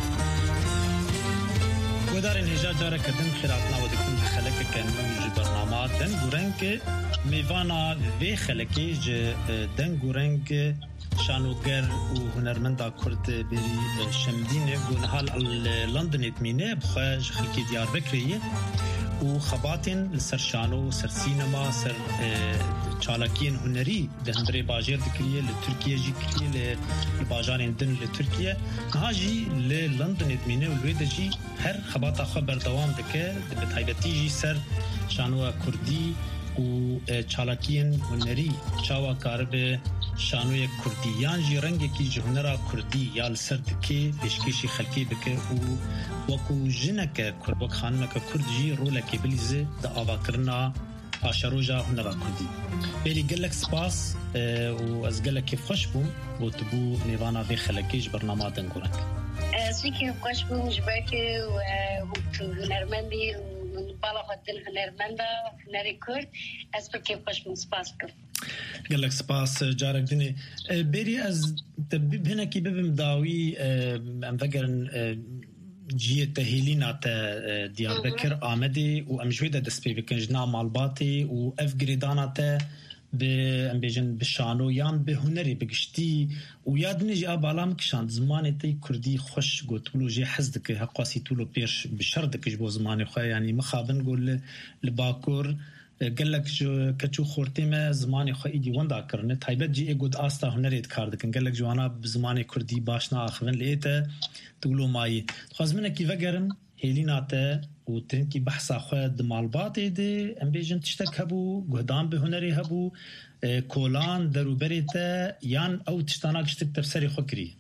ودارên hêja carekirtin xêratnawe dikin bi xelekeke nû ji bernama deng û reng mêvana vê xelekê ji deng û reng şanoger û hunermenda Kurd berî Şemdînê gunhal Londonê dimîne bixwe ji xelkê Diyarbekirê û xebatên li ser şano ser sînema ser çalakiyên hunerî di hundirê bajêr dikiriye li Tirkiye jî kiriye li bajarên din li Tirkiye niha jî li Londonê dimîne û wê de jî her xebata xwe berdewam dike bi taybetî jî ser şanoya Kurdî û çalakiyên hunerî çawa karibe شانوی کردیان جی رنگی کی جهنرا کردی یا لسردکی بشکشی خلکی بکه و وکو جنک کرد وک خانمک کرد جی رولکی بلیزه دا آوا کرنا آشاروجا هنرا کردی بلی گلک سپاس و از گلک خوش بوم و تبو نیوانا وی خلکیش برنامه دنگورنگ سویکی خوش بوم جباکی و هنرمندی بالا خودن هنرمنده هنری کرد از بکی خوش بوم سپاس کرد گلک سپاس جارک دنی بری از بهنکی ببیم داوی ام وگرن جیه تهیلینا تا دیاربکر آمدی و امجویده دست پی بکن جنا مالباتی و اف گریدانا تا به امبیجن بشانو یان به هنری بگشتی و یاد نجی آبالام کشاند زمانی تی کردی خوش گوتولو جی حزد که حقاسی طولو پیش بشرد کش بو زمانی خواه یعنی مخابن گول لباکور گلک کچو خورتی ما زمانی خواه ایدی وندا کرنه تایبت جی ایگود آستا هنرید کاردکن گلک جوانا بزمانی کردی باشنا آخوین لیتا تولو مایی خوازمنه کی وگرم هیلینا تا و تنکی بحثا خواه دمالباتی ده امبیجن تشتک هبو گهدان به هنری هبو کولان دروبری تا یان او تشتانا کشتک تفسری خو کری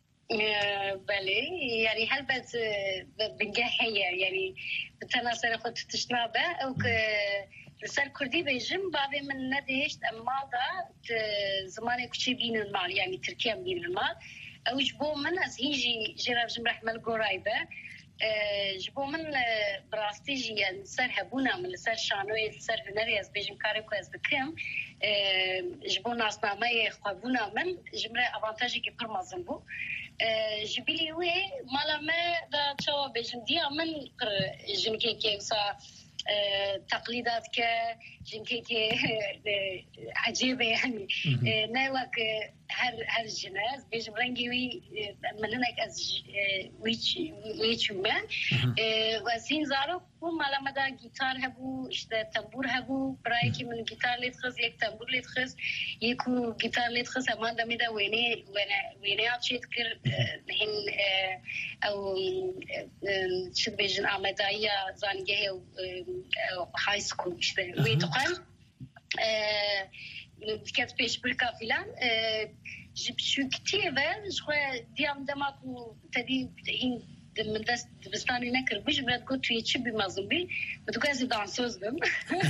بله يعني هل بس بنجهية يعني بتناصر خد تشنابه أو لسر كردي بيجم بعض من نديش أمالدا زماني كشي بين المال يعني تركيا بين المال أو جبو من از هيجي جراب جمرح ملقو رايبه جبو من براستيجي يعني سر هبونا من سر شانوي سر هنري از بيجم كاري كو از بكم جبو ناسنامه خوابونا من جمره أفانتاجي كي برمازن بو جبيلي وي مالا ما دا تشوا بيجم ديا من جنكي كي وصا تقليدات كجنكي عجيبة يعني ناوك هر الجناز بيجم رنجي من هناك از ويش ما وزين زارو هم على مدى جيتار هبو اشتا تنبور هبو برايكي من جيتار ليتخز يك تنبور ليتخز يكو جيتار ليتخز همان دميدا ويني عطش يذكر هن او شد بيجن عمدائية زانجيه هاي سكول اشتا ويتقال كانت بيش بركة فلان جب شو كتير شوية ديام دماغو تدي هين من دست بستاني نكر بيش برد قلت في تشبي مازنبي بتوكازي دانسوز بم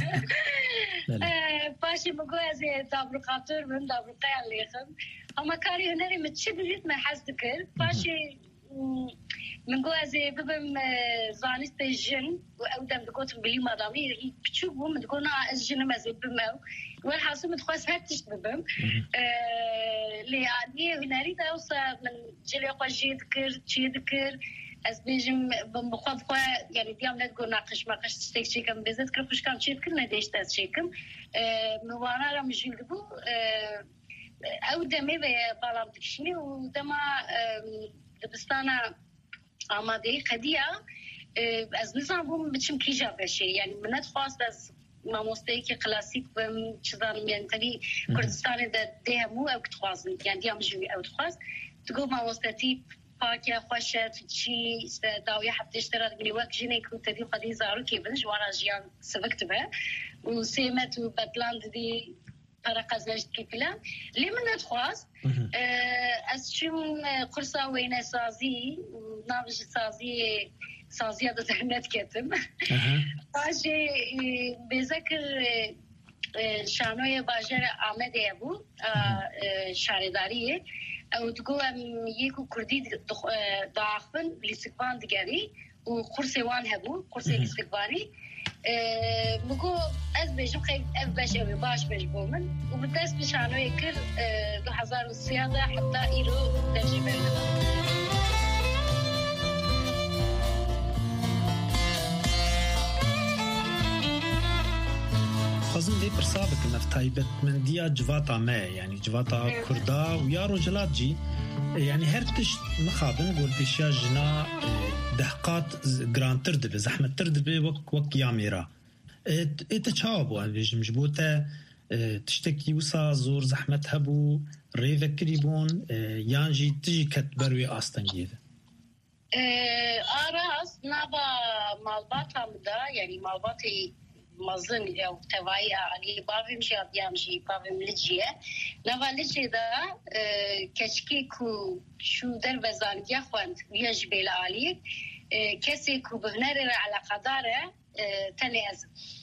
باشي مقوازي دابرقاتور بم دابرقايا الليخم اما كاري هنري متشبي ريت ما حاسدكر باشي من قوازي ببم زانست الجن وأودم دكتور بلي مدامي بتشوفوا من دكتورنا الجن ما زي بمو والحاسة متخاص هاتش ببم لأني هنري توصل من جلي قاجي ذكر شيء ذكر از بيجم بمخاطبة يعني ديام لا تقول ناقش ما قش تشتك شيء كم بزت كل خوش كم شيء كلنا ديش تاس شيء كم موانا رام جلبو أو دمي بالام تكشني ودما دبستانا آماده خدية از نظام بوم بچم کیجا بشه يعني منت خواست از ماموستایی که کلاسیک بم چیزان میانتری کردستان ده مو او کتخوازن يعني دیام جوی او تخواست تقول ماموستتی پاکه خوشت چی داوی حفتش تراد گلی وقت جنی که تدی قدی زارو که بنش وانا جیان سبکت به و سیمت و بدلاند دی para qazanıştık falan. Limin etxwaz az çim qursa weyne sazi navji saziya da zahmet ketim. Baje bezekir şanoye bajer Ahmediye bu şaridariye او تقول يكو كردي ضعفن لسكبان دقاري وقرصي وان هبو قرصي لسكباني بقول از بيجم خيب اف باش اوي باش باش بومن وبداس بشانو يكر 2003 حتى ايرو ترجمه خازن دي برسابك نفتايبت من ديا جواتا ما يعني جواتا كردا ويا رجلات جي يعني هرتش مخابن قول بيشيا جنا دهقات جرانتر دبي زحمة تردبي وك ياميرا اتشابو بيجم جبوتا تشتكي وسا زور زحمة هبو ريفك كريبون يانجي تجي كتبروي آستنجيد آراس نابا مالباتا مدا يعني مالباتي مازن أو تواي علي بافم شاد يامشي بافم لجية نوالجي دا كشكيكو شو در بزان يخوان يجبل علي كسي كو بهنر على قداره تنازل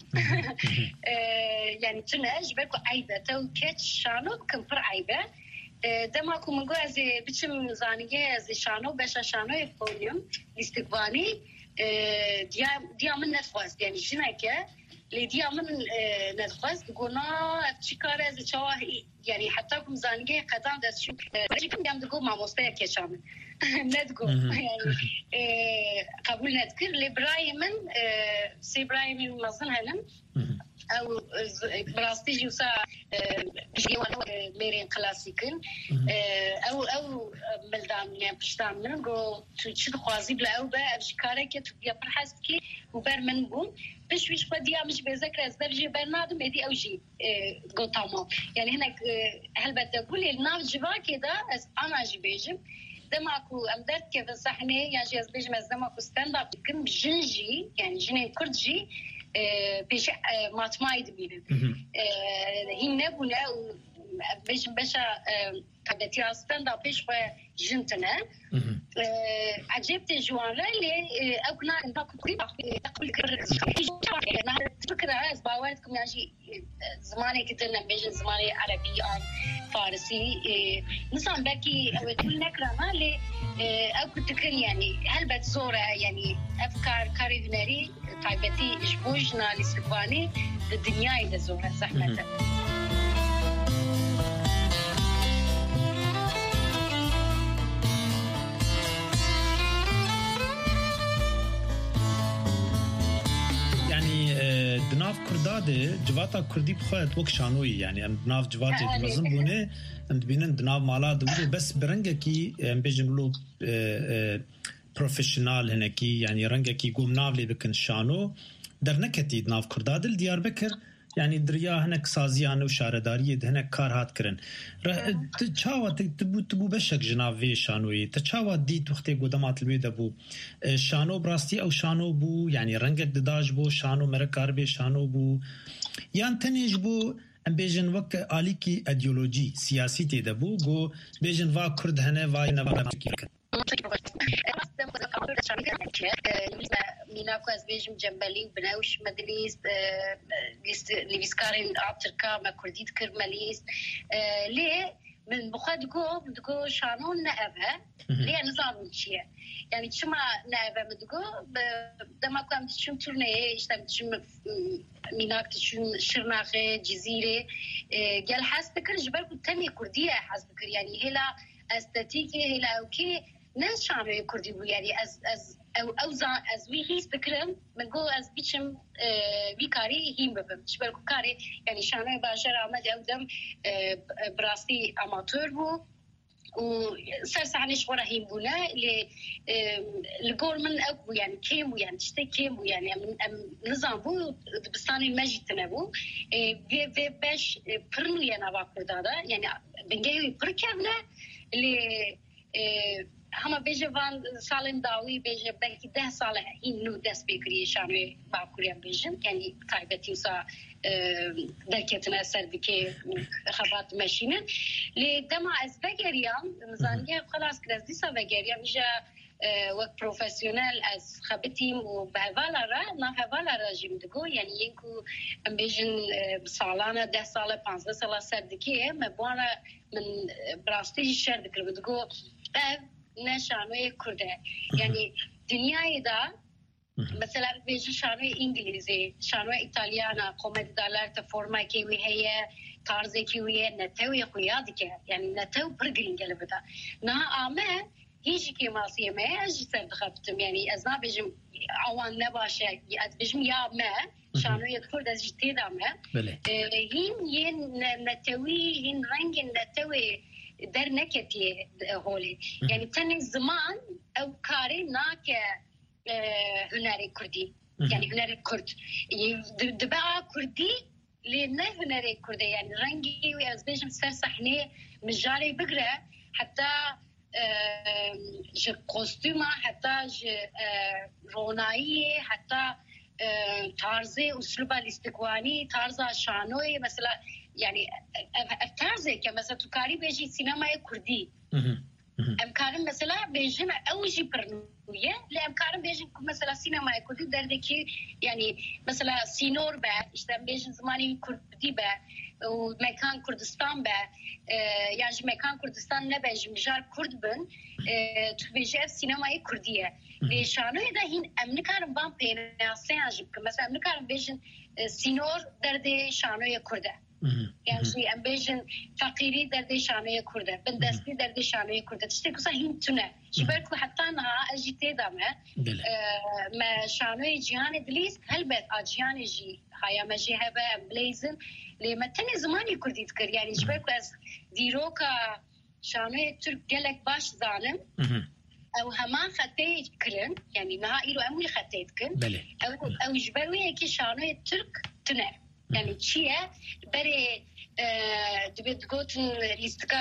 يعني تناج بكو عيبة تو كتش شانو كمفر عيبة دماكو منقو ازي بچم زانية ازي شانو باشا شانو يفوليوم استقباني ديا من نتخواست يعني جناكا لديا من نتخواست قلنا تشكار ازي شواهي يعني حتى كم زانية قدام دست شو رجيكم ديام دقو مع مستيا كيشامن ندقو يعني قبول نذكر لبراي من سي براي من مظن هلم او براستيجي وسا بجيوانو ميرين كلاسيكن او ملدام يعني بشتام من قو تشد خوازي بلا او با ابشكارك تبيا برحسكي وبر من بوم بشويش قديا مش بذكر از درجه برنادم ادي اوجي قو تمام يعني هناك هل بتقول الناف جوا كده از انا جبيجم دماكو امدرت كيف صحنه يعني جاز بيجم از دماكو ستاند اب كم جنجي يعني جنين كردجي بيش ماتمايد بينن هين نبونا بيجم باشا قدتي ستاند اب بيش جنتنا عجبت جوان لي او كنا ناكو تقول فكره از باورتكم يعني زماني كترنا بيجن زماني عربي ام فارسي نسان باكي تقول نكرما لي او كنت يعني هل بتزوره يعني افكار كاري هنري طيبتي جبوجنا لسباني الدنيا اذا زوره زحمه دناف كرداده جواتا كردي بخوات وك شانوي يعني ام دناف جواتي منظم بونه ام بينن دناف مالا دولو بس برنگكي ام بيجنلو بروفيشنال هناكي يعني رنگكي قوم نافلي بكن شانو در نكتي دناف كرداده ديار بكر يعني دريا هناك سازيان وشارداريه هناك كار هات كرن تشاوا تبو بشك جنافي شانوي تشاوا ديت وقت قدامات البيت ابو شانو براستي او شانو بو يعني رنگك دداج بو شانو مركار بي شانو بو يعني تنيج بو ام بيجن وك اليكي ايديولوجي سياسي تدبو جو بيجن وا كرد هنا وا نوا ميناكو از بيجم جنبالي بناوش مدليس ليسكارين عطركا ما كرديت كرماليس ليه من بخدقو بدقو شانون نأبها ليه نظام الشيء يعني شما نأبها بدقو دماكو هم تشم تورنيه اشتم تشم ميناك تشم شرناخي جزيرة قال حاس بكر جبالكو تانية كردية حاس بكر يعني هلا استاتيكي هلا اوكي ناس شامل كردي يعني از وی هیچ بکرم من گو از بیچم بیکاری هیم ببم چبر کاری يعني شانه باشر آمد اودم براستی آماتور بو و سرسعنش ورا هیم بونه لقول من أبو يعني كيم يعني تشتى كيم يعني نظام بو بستاني مجد تنبو باش برنو يعني باكردادا يعني بنجيو بركبنا اللي هما بيجوان سالم داوي بيجي بلكي 10 سال إنه دس بكري شانوي باكوريان بيجن يعني طيبتي وسا دلكتنا سردكي خبرات ماشينة لدما از بگريام مزانية خلاص كده ديسا بگريام جا وقت بروفيسيونال از خبتيم وبهوالا را نهوالا را جمدگو يعني ينكو بيجن بسالانه 10 سال 15 سال سردكي مبوانا من براستيجي شردك بدگو نشانوی کرده یعنی دنیای دا مثلا بیش شانوی انگلیسی شانوی ایتالیانا قومت دلار تفرما کی ویه طرزی کی ویه نتوی خیالی که یعنی نتو برگرین گله بده نه آمه هیچ کی ماسیه ما اجی سر خفتم یعنی از نه بیشم آوان نباشه از بیشم یا ما شانوی کرد از جتی دامه هین نتوی هین رنگ نتوی در نكتي هولي يعني تاني زمان او كاري ناك هنري كردي يعني هنري كرد دبا كردي لنا هنري كردي يعني رنگي وازبيجم سر صحنه مجاري بقرا حتى ج كوستوما حتى ج رونايه حتى تارزه اسلوب الاستقواني تارزه شانوي مثلا يعني تارزه كمثلا تكاري بيجي سينما كردي امكان مثلا بيجن اوجي برنويه لامكان بيجن مثلا سينما كردي دردكي يعني مثلا سينور با işte بيجن زماني كردي با ومكان كردستان با يعني مكان كردستان نبيج مجار كرد بن تبيجي سينما كرديه لشانو ده هين امنكارم بام بيناسين اجيب مثلا امنكارم بيجن سينور درد شانو كرده يعني امبيجن فقيري درد شانو كرده بندستي درد شانو كرده تشتكو هين تونه جبركو حتى انها اجيتي دامه ما شانو جيهان دليس هلبت اجيان جي هيا ماجي هبه بليزن لما تاني زماني كردي تكر يعني جبركو از ديروكا شانو ترك جلك باش ظالم او هما خطي كرن يعني نهائي رو امي خطيت كن او جبروي كي شانو ترك تنه يعني تشيه بري دبت قوتن ليستكا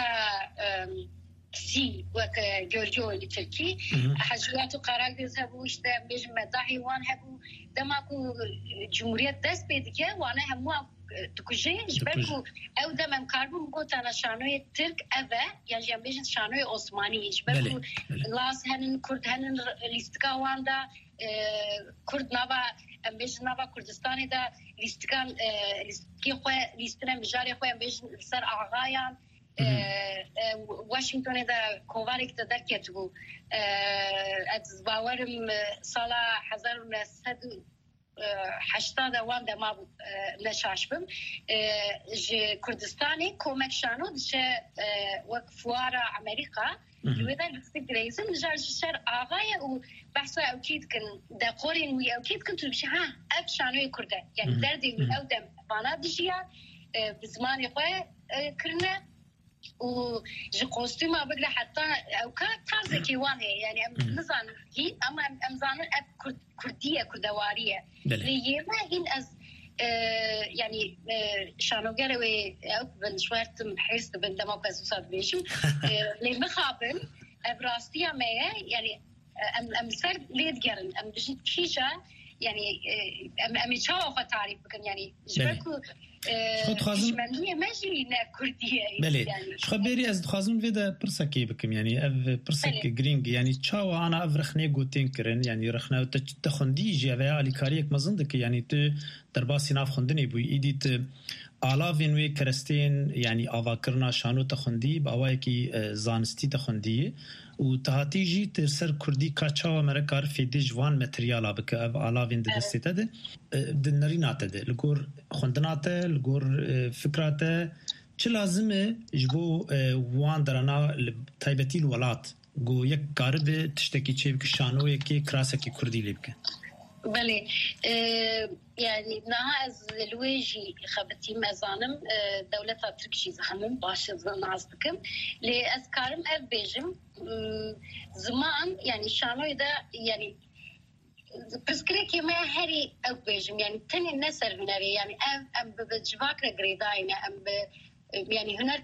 سي وك جورجو التركي حاجات قرار يذهبوا اشتا بيج مداحي وان هبو دماكو جمهوريه دست بيدكه وانا همو تكوجي جبركو او دم كاربون قلت انا شانوي ترك اذا يعني جنبيج شانوي عثماني جبركو لاس هنن كرد هنن ليستكا واندا كرد نابا امبيج نابا كردستان دا ليستكان ليستكي خو ليستنا مجاري خو امبيج سر اغايان واشنطن دا كوفاريك تذكرتو از باورم سالا 1980 واندا ما نشاش بم كردستاني كومك شانو دش وكفوارا امريكا لودا الاستجريزم جار شر اغايا وبحثوا اكيد كن دا قورين وي اكيد كنتو بشي ها اك شانو كرده يعني دردي او دم بانا دشيا بزمان خو كرنا وجي كوستيم ابغى حتى او كارزه كيوان يعني نزان هي اما امزان كرديه كردواريه ليما هين از يعني شانوغروي او بنشوارت بحيث بندما كاسوسات بيشم لمخابن ابراستيا ما يعني ام سر ليدجرن ام بجي كيشا يعني ام تشاو تعريف يعني جبركو خدمني ماجي كرديه بله خبري از خازم فيدا برسكي بكم يعني اف برسك جرينج يعني تشاو انا افرخني غوتين كرن يعني رخنا تخندي جيا علي كاريك مزندك يعني ت درباسي ناف خندني بو ايديت علاوه وی کرستین يعني اواکرنا شانو تخندی باوای کی زانستی تخندی و تهاتیجی تسر کردی کاچا امریکار فیدی جوان ماتریالا بک علاوه د دسته ده د نریناته ده لګور خوندناته لګور فکراته چ لازمه جبو وان درنا تایبتی الولات گو یک قارب تشتکی چه بک شانو یکی کراسکی کردی لبک بله يعني نها از الويجي خبتي مزانم دولة تركيا زحمم باش نعزكم لأذكارم أف بيجم زمان يعني شانو ده يعني بسكري كما هري أف بيجم يعني تاني النسر هنري يعني أم بجواكر قريداين أم يعني هنر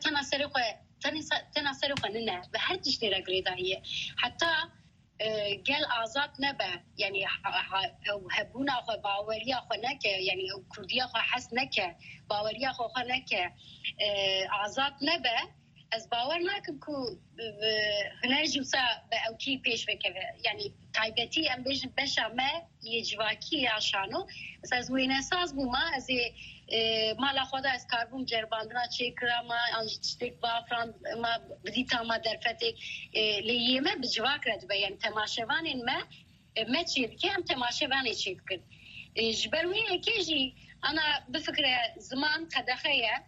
تناصروا ننا بهرتش ترى قريداية حتى قال آزاد نبا يعني هبونا خو باوريا خو نك يعني كرديا خو حس نك باوريا خو نك آزاد نبا از باور ناكم كو هنرجوسا باوكي بيش بكذا يعني تايبتي ام بيش بشا ما يجواكي عشانو بس از وين اساس بو ما از ما لا خدا از كاربون جرباندنا چيكرا ما انجتك بافران ما بديتا ما درفتك ليما بجواك رد بيان تماشوان ما تشيد كام تماشوان تشيد كد جبروي كيجي انا بفكره زمان تدخيه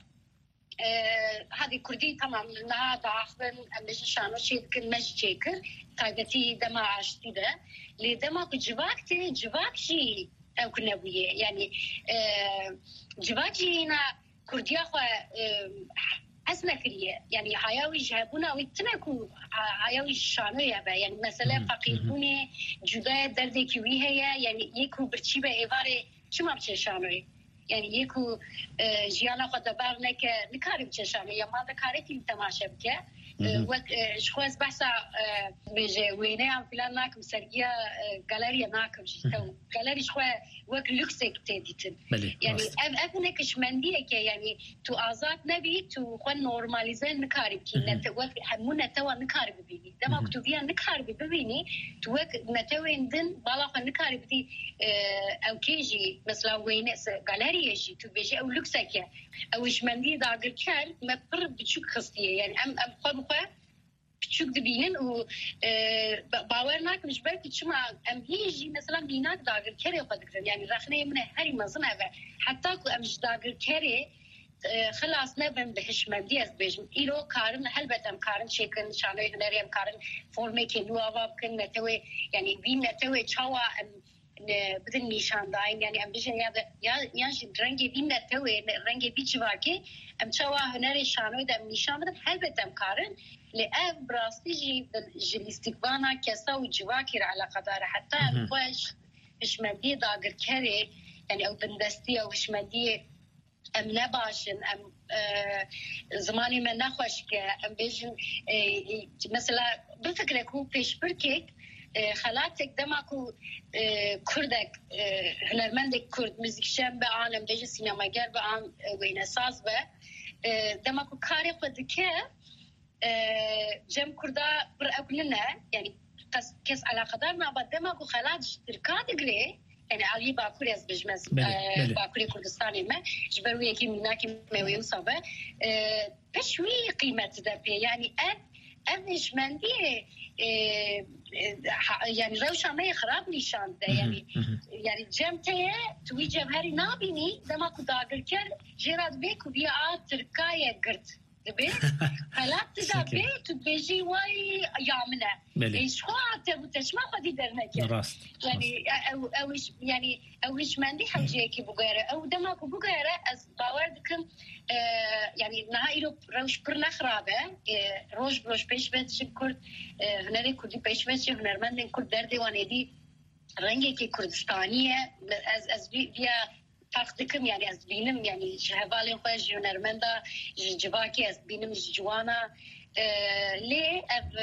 هذه كردي تمام انها ضعفن مش شانو شيء كل مش شيكر تايبتي دما عشتي ده لدما جواك شيء او كنبيه يعني جواكي هنا كردي اخو اسمع كريه يعني حياوي جابونا ويتنكو حياوي شانو يابا يعني مثلا فقيروني جدا دردي كوي هي يعني يكو برچيبه ايواره شما بچه شانوي يعني يكو جيانا خد بار نك نكاري بچشانه يا ما دكاري كي تماشا بك وقت شخص بحثا بيجي وينام فلان ناكم سرقيا غاليريا ناكم جيتو غاليري شخص وقت لوكسك تديتن يعني أبنك شمندية يعني تو آزاد نبي تو خن نورماليزين نكارب كي وقت همونا توا نكارب ببيني دما كتوبيا نكارب ببيني تو وقت نتوين دن بالا خن نكارب دي أو كيجي مثلا وين غاليريا جي تو بيجي أو لوكسك أو شمندية داقر كان ما برب بتشوك خصية يعني أم خبقة بتشوك دبينن و باورناك مش بالك تشمع أم هيجي مثلا بيناك داقر كاري وقدرن يعني رخنة من هاري مزنة حتى كو أمش داقر كاري خلاص نبن بهشمندية بيجم إيرو كارن هلبت أم كارن شكل شانوي هنري أم كارن فورمي كنوا وابكن نتوي يعني بين نتوي شوا بدن نشان داين يعني أم بيجن ياش رنجي بين نتوي رنجي بيج واقع أم شوا هنري شانوي ده نشان بدن هلبت أم كارن لأف براستيجي جلستيكوانا كسا وجواكر على قدر حتى أم فاش هشمندية داقر كاري يعني أو بندستي أو هشمندية أم نباشن أم زماني ما نخوش كأم بيجن مثلا بفكرك هو بيش بركيك خلاتك دماكو كردك هنرمندك كرد مزيكشن بعالم بيجي سينماگر بعام وين ساز به دماكو كاري خدكه جم كردا بر أقولنا يعني كس على قدرنا بدماكو خلات تركات غري يعني علي باكوري از بجمز باكوري كردستاني ما جبروي كي مناكي موي وصابه بشوي قيمه ده يعني أنش مندي يعني روشة ما يخرب نشان ده يعني جمتة توي جمهري نابيني دما كداغر كر جراد بيك وبيا تركاية قرد دبي خلاص تدا بيت بيجي واي يامنا ايش خو عتب تشما خدي درنك يعني اوش يعني اوش مندي حجيكي بوغيره او دما بوغيره از باوردكم يعني نهايرو روش برنا خرابه روش بروش بيش بيت شكر هنري كردي بيش بيت هنرمندن كرد دردي وانيدي رنگي كي كردستانيه از بيا تقدكم يعني از بينم يعني شهبالي خوش هنرمندا جواكي از بينم جوانا ليه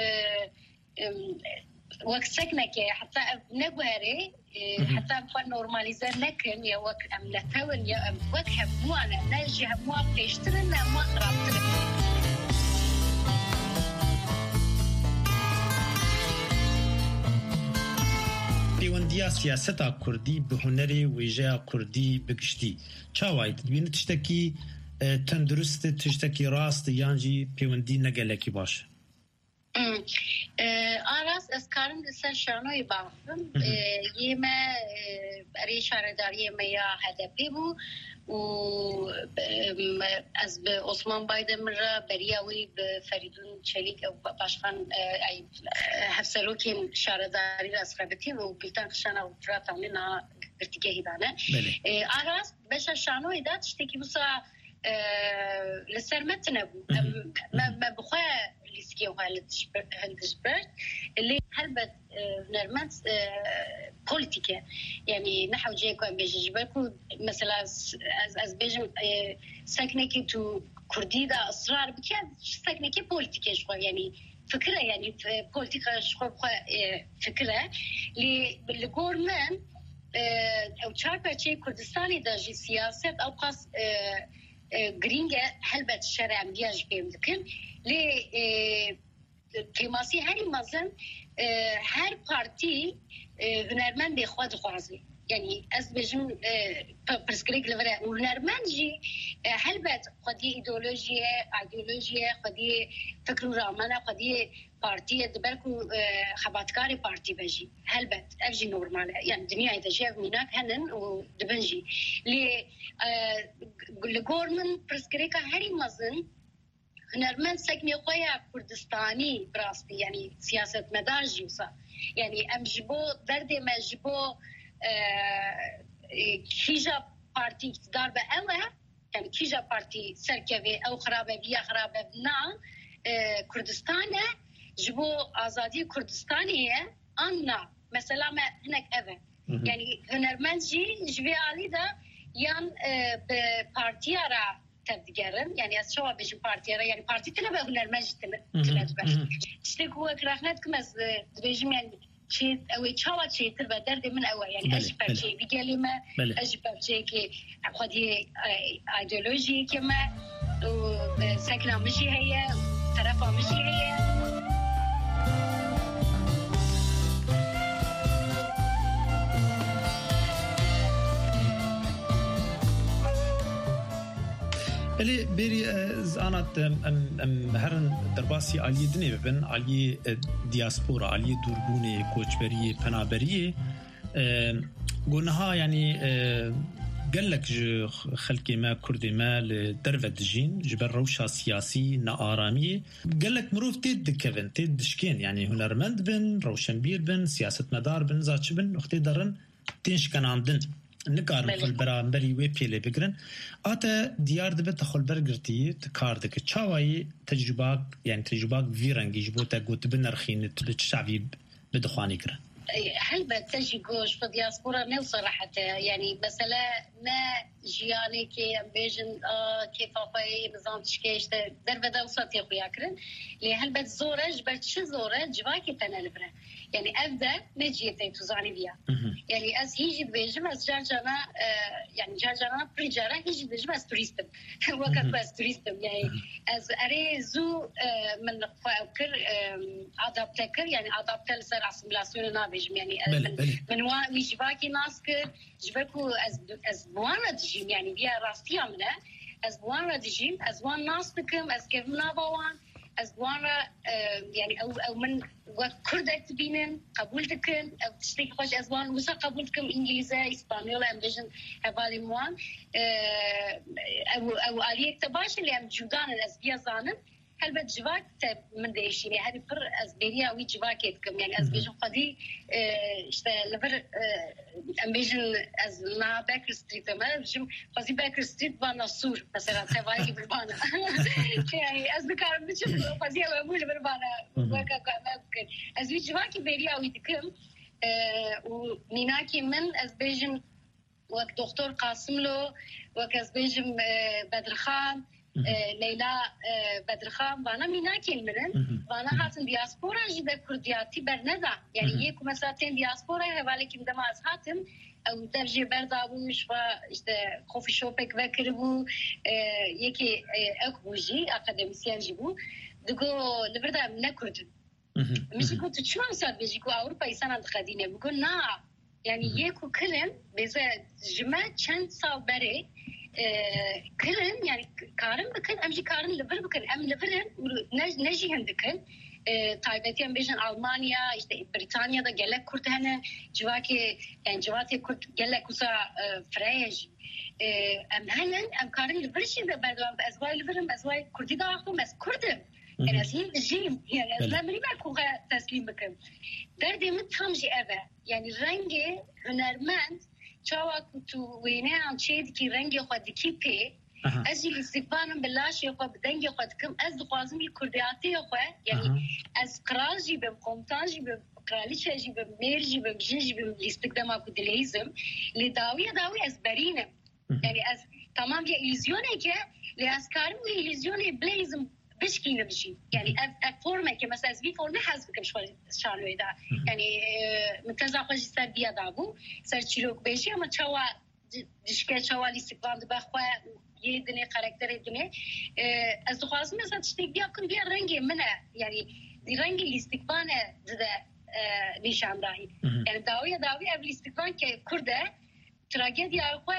وقت سكنك حتى نبهري حتى بقى نورماليزر لكن يا وقت أم نتاون يا أم وقت هموانا نجي هموا بيشترنا ما خرابتنا پیوندیا سیاستا کردی به هنری ویژه کردی بگشتی چاوید ببینید تشتکی تندرست تشتکی راست یانجی پیوندی نگلکی باشه آراس اسکارم دسر شانوی بافتم یما ری شارداری میا هدفی بو و از به عثمان بایدن را بریاوی به فریدون چلیک و باشخان هفسروکین شارداری را اسخربتی و بیلتن خشانا و فراتانی نا گرتیگه هیدانه آراس بشه شانوی داد شتکی بسا لسر متنبو ما بخواه لیسکی و هندشبرد اللي هلبت نرمت بوليتيكا يعني نحو جيكو ام بيجي جبالكو مثلا از بيجم ساكنكي تو كرديدا اصرار بكاد ساكنكي بوليتيكا شغل يعني فكرة يعني بوليتيكا شغل فكرة اللي غورمان او چاربا چه كردستاني دا جي سياسات او قاس گرینگه هلبت شرع دیاج بیم دکن لی تیماسی هری مازن هر پارتی هنرمند خود خوازی يعني أزبجم برسكريك لفرا ونرمانجي هلبت قدي إيديولوجيا قدي فكر رامانا قدي بارتي دبركو خباتكاري بارتي بجي هلبت أبجي نورمال يعني الدنيا إذا جاء منك هنن ودبنجي لغورمن برسكريكا هري مزن هنرمن سكني قوية كردستاني براستي يعني سياسة مداجي وصا يعني أمجبو دردي ما جبو کیجا پارتی اقتدار به اوه يعني کیجا پارتی سرکوی او خرابه بیا خرابه بنا کردستانه جبو آزادی کردستانیه آننا مثلا ما هناك اوه يعني هنرمنجی جوی آلی دا یان به پارتی را تبديجرن يعني أشوف بيجي بارتي يعني بارتي تنا بقولنا المجد تنا تبى تشتكوا كراهناتكم از بيجي يعني شيء أو شوا شيء ترى درد من أول يعني أجيب شيء بكلمة أجيب شيء كي أخذي أيديولوجي كما وسكنة مشي هي طرفها مشي هي اللي بيري زانات هرن درباسي علي دني ببن علي دياسبورا علي دوربوني كوچبري پنابري قلناها يعني قال لك خلقي ما كردي ما لدرفت جين جبر روشة سياسي نآرامي قال لك مروف تيد كيفن تيد دشكين يعني هنرمند بن روشنبير بن سياسة مدار بن زاتش بن وقتي درن تنش كان عندن نقارن خلبرا بري وي بيلي بگرن اتا ديار دبه تخلبر گرتي تكاردك تشاوي تجربه يعني تجربه فيرنجي جبوتا قوت بنرخين تشعبي بدخواني كره هل بتجي جوش في الدياسبورا نل صراحة يعني مثلا ما جياني كي بيجن كيف أخوي نظام تشكيش در بدأ وصلت يا أخوي أكرن ليه هل بتزورج بتش زورج جواكي تنالبره يعني أبدأ نجي تيتوزاني بيا يعني أز هيجي بيجم أز جارجانا يعني جارجانا بريجارا هيجي بيجم أز توريستم وقت بس توريستم يعني أز أريزو من فاكر أدابتكر يعني أدابتل سر أسميلاسيون نابيجم يعني من وان ويجواكي ناسكر جبكو أز بوانا دجيم يعني بيا راستيا منه أز بوانا دجيم أز وان ناسكم أز كيف منابوان أزوانا يعني أو من وكردك تبينن قبولتكن أو تشتكي خوش أزوان وصل قبولتكم إنجليزية إسبانيولا أم بيجن هبالي موان أو عليك تباش اللي أم جودان الأزبيا زانن هل بتجواك من دايش يعني هذه فر أزبيريا وي جواكيتكم يعني أزبيجن قدي اشتا لفر أم بيجن أز نا باكر ستريت ما بيجن قصدي باكر ستريت بانا السور مثلا تبايكي بالبانا يعني أزبكار بيجن قصدي أقول بالبانا وكا ما ممكن أزبي جواكي بيريا ويدكم وميناكي من أزبيجن وك دكتور قاسم له وك أزبيجن بدرخان ليلى بدرخان وانا ميناكين منن وانا هاتن دياسبورا جدا كردياتي برندا يعني يكو مساتين دياسبورا هوالك عندما هاتن او درجه بردابوش و işte كوفي شوبك وكربو يكي اكبوجي اكاديميسيان جيبو دغو لبردا نكردن مش كنت شو مسات بيجيكو اوروبا يسان عند خدينه بقول نا يعني يكو كلن بيزا جماعه چند سال بري كلن يعني كارن بكن أمشي كارن لبر بكن أم لبرن نجي هندكن تايبتي أم بيجن ألمانيا إشته بريطانيا دا جلك كرت هنا جواكي يعني جواتي كرت جلك وسا فريج أم هنن أم كارن لبرشين ببردوان بأزواي لبرن أزواي كردي دا أخو بس كردم يعني أزين الجيم يعني أزلا مري ما كوغا تسليم بكم دردي متهمجي أبا يعني رنجي هنرمند چاوا تو وینه هم چید کی رنگی خود کی پی از این استقبالم بلاشی خود بدنگی خود کم از دخوازم یک کردیاتی خود یعنی از قرار جیبم قمتان جیبم قرالیچه جیبم میر جیبم جن جیبم لیستقدام اکو دلیزم لداوی از برینم یعنی از تمام یه ایلیزیونه که لی از کارم ایلیزیونه بلیزم بشكي نمشي يعني فورمه كمثلا في فورمه حاسبكم شانوي دا يعني متزا خوش سربيا دابو سرچيروك بيشي اما چوا دشكه چوا الاستقبال بخوا يدني كاركتر يدني از خاص مثلا تشتي بيا كن بيا رنگي منه يعني دي رنگي الاستقبال ده نشان داهي يعني داوي قبل الاستقبال كرده تراجيديا خو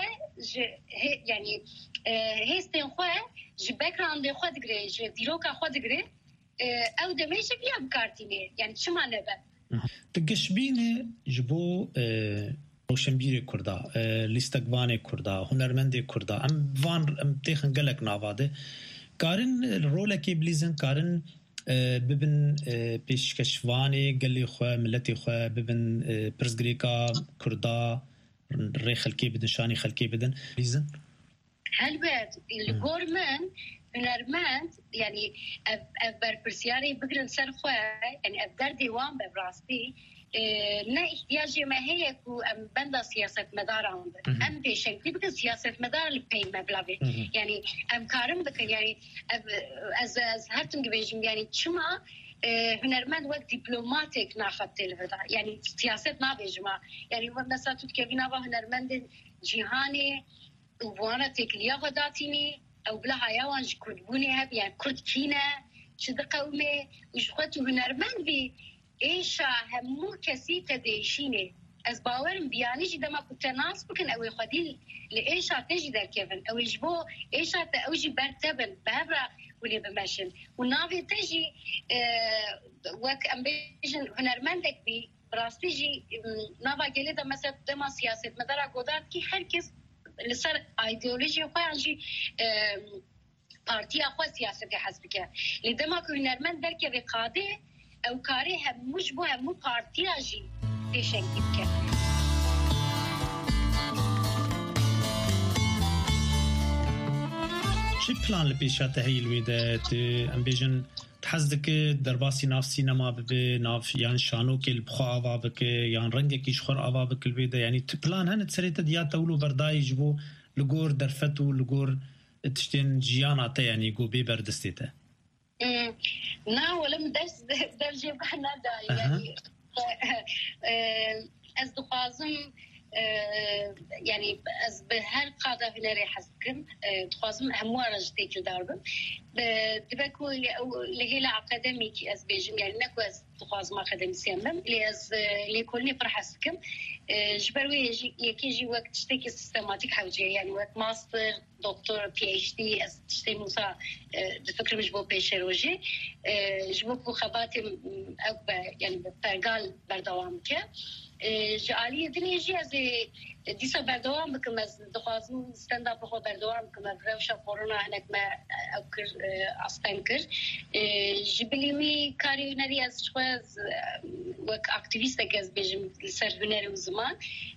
يعني هستن خو ج باكراوند خو دغري ج ديروكا خو دغري او دميش بيا بكارتيني يعني شو معنى بقى تقشبينه جبو روشنبيري كردا ليستقباني كردا هنرمندي كردا ام فان ام تخن قالك نافاده كارن رولكي بليزن كارن ببن بيشكشواني قال لي خو ملتي خو ببن برزغريكا كردا ري خلكي بدن شاني خلكي بدن ريزن هل بعد الجورمان هنرمند يعني أبر برسياري بقرن سرخوا يعني أبدر ديوان ببراستي نه احتیاجی ما هي كو ام بند سياسة مدار عند ام بيشكل بك سياسة مدار البي مبلغي يعني ام كارم بك يعني از هرتم جبيجم يعني شما هنرمند وقت دبلوماتيك ناخذت الهدا يعني سياسة ما بيجمع يعني مثلا تكفينا هنرمند جهاني وانا تكليا غداتيني او بلا حيوان كردبوني هب يعني كرد كينا شد قومي وجوته هنرمند بي ايش همو كسي تديشيني از باورم بياني جدا ما كنت ناس بكن او يخديل لايش تجي ذا كيفن او يجبو ايش اوجي برتبن بهبرا ولي بمشن ونافي تجي وك امبيجن هنرمندك بي براستيجي نافا جلده مثلا دما سياسه مدار قدرت كي هركز لسر ايديولوژي خو انجي بارتي اخو سياسه حسبك لدما هنرمند درك بقاده او کاری هم مجبو هم پارتی آجی دیشنگی بکن. چی پلان لپیشاته هی الویده ام بیجن تحزدك درباسي ناف سينما ببي ناف يعني شانو كي البخو آوا بك يعني رنگه كي شخور آوا بك الويده يعني تبلان هن تسريت ديا تولو برداي جبو لغور درفتو لغور تشتين جياناته يعني جو بي بردستيته نا ولم درجة بحنا دا يعني از دخوازم يعني از بهر قاعدة هنري حسكم دخوازم همو رجتي كداربم دبكو لهيلا أكاديميك از بيجم يعني نكو از دخوازم أكاديميسيان بم اللي از اللي كلني فرح حسكم جبروي يكيجي وقت تشتكي سيستماتيك حوجي يعني وقت ماستر دكتور بي اتش دي از تشتي موسى دفكر مش بو بيشروجي جبو خباتي يعني بفرقال بردوام كه جعلی دنیجی از دیسا بردوام بکم از دخوازم ستند اپ خو بردوام بکم از روش کرونا هنک ما اکر استن کر جبلیمی کاری نری از شخص وک اکتیویست از بیجم سر هنری و زمان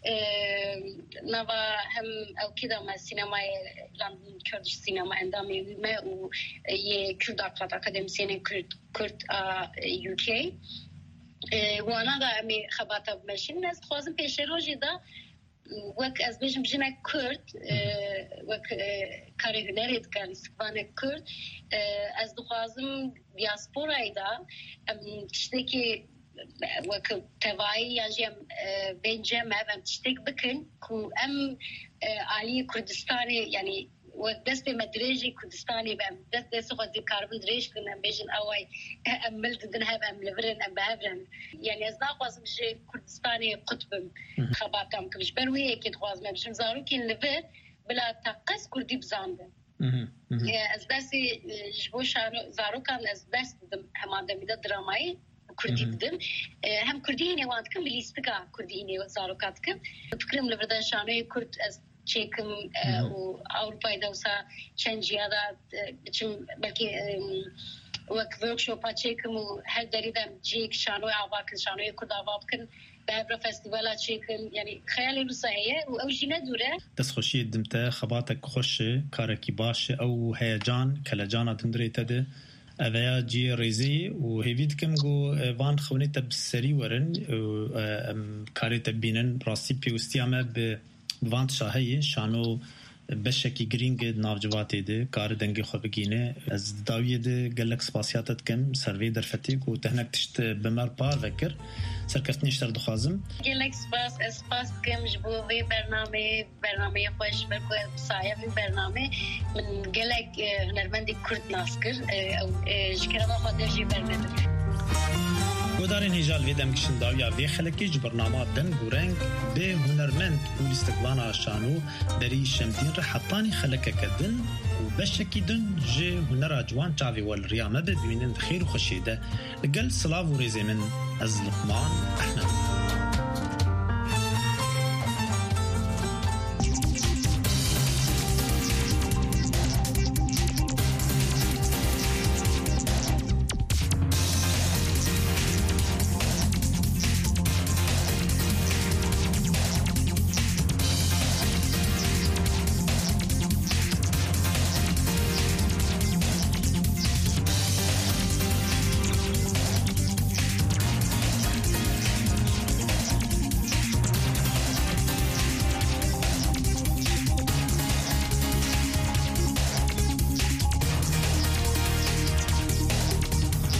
نوا هم او کدا ما سینما لندن کردش سینما اندامی ما و یه کرد اکادمیسین کرد یوکی وانا دا امي خباطه بمشين ناس خوازم پیش روجی دا وک از بیشم جنه کرد وک کاری هنری دکان استفانه کرد از دخوازم دیاسپورای دا تشتکی وک توایی یاجیم بینجم هم تشتک بکن کو ام عالی کردستانی یعنی ودست مدرجي كردستاني بام دست خدي كاربون دريش كنا بيجن اوي امل دنها بام لبرن ام بابرن يعني از ناقص جي كردستاني قطب خباكم كمش بروي اكيد خواز ما بيجن زارو كين لبر بلا تقص كردي بزاند از دست جبوش زارو كان از دست همان دميده دراماي كردي بدم هم كرديني وانتكم بليستقا كرديني زارو كاتكم فكرم لبردان شانوي كرد از چیکم و اروپای دوسا چند زیاده چون بلکه وقت ورکشوپا چیکم و هر دریدم جیک شانوی آواکن شانوی کرد آواکن به فستیوالا چیکم یعنی خیالی روسایه و اوجی ندوره دست خوشی دمته خباتك خوشه کارکی باشه او هیجان کلجانا دندری تده اویا جی ریزی و هیوید کم گو وان خونی تب سری ورن کاری تبینن راستی پیوستیامه به وانت شاهی شانو بشکی گرینگ نافجواتی ده کار دنگی خو بگینه از داویه ده گلک سپاسیاتت کم سروی درفتی کو تهنک تشت بمر پار وکر سرکستنیش تر دخوازم گلک سپاس کم جبو وی برنامه خوش برکو سایه وی برنامه من گلک هنرمندی کرد ناسکر او جکرما خودر جی برنامه گودارین هیجال ویدم کشن داویا وی خلکی جبرنامه دن گورنگ به هنرمند و استقبانا شانو دری شمدین رحطانی خلکه کدن و بشکی دن جه هنر جوان چاوی والریامه ببینن خیر و خوشیده لگل سلاو و ریزی من از لقمان احمد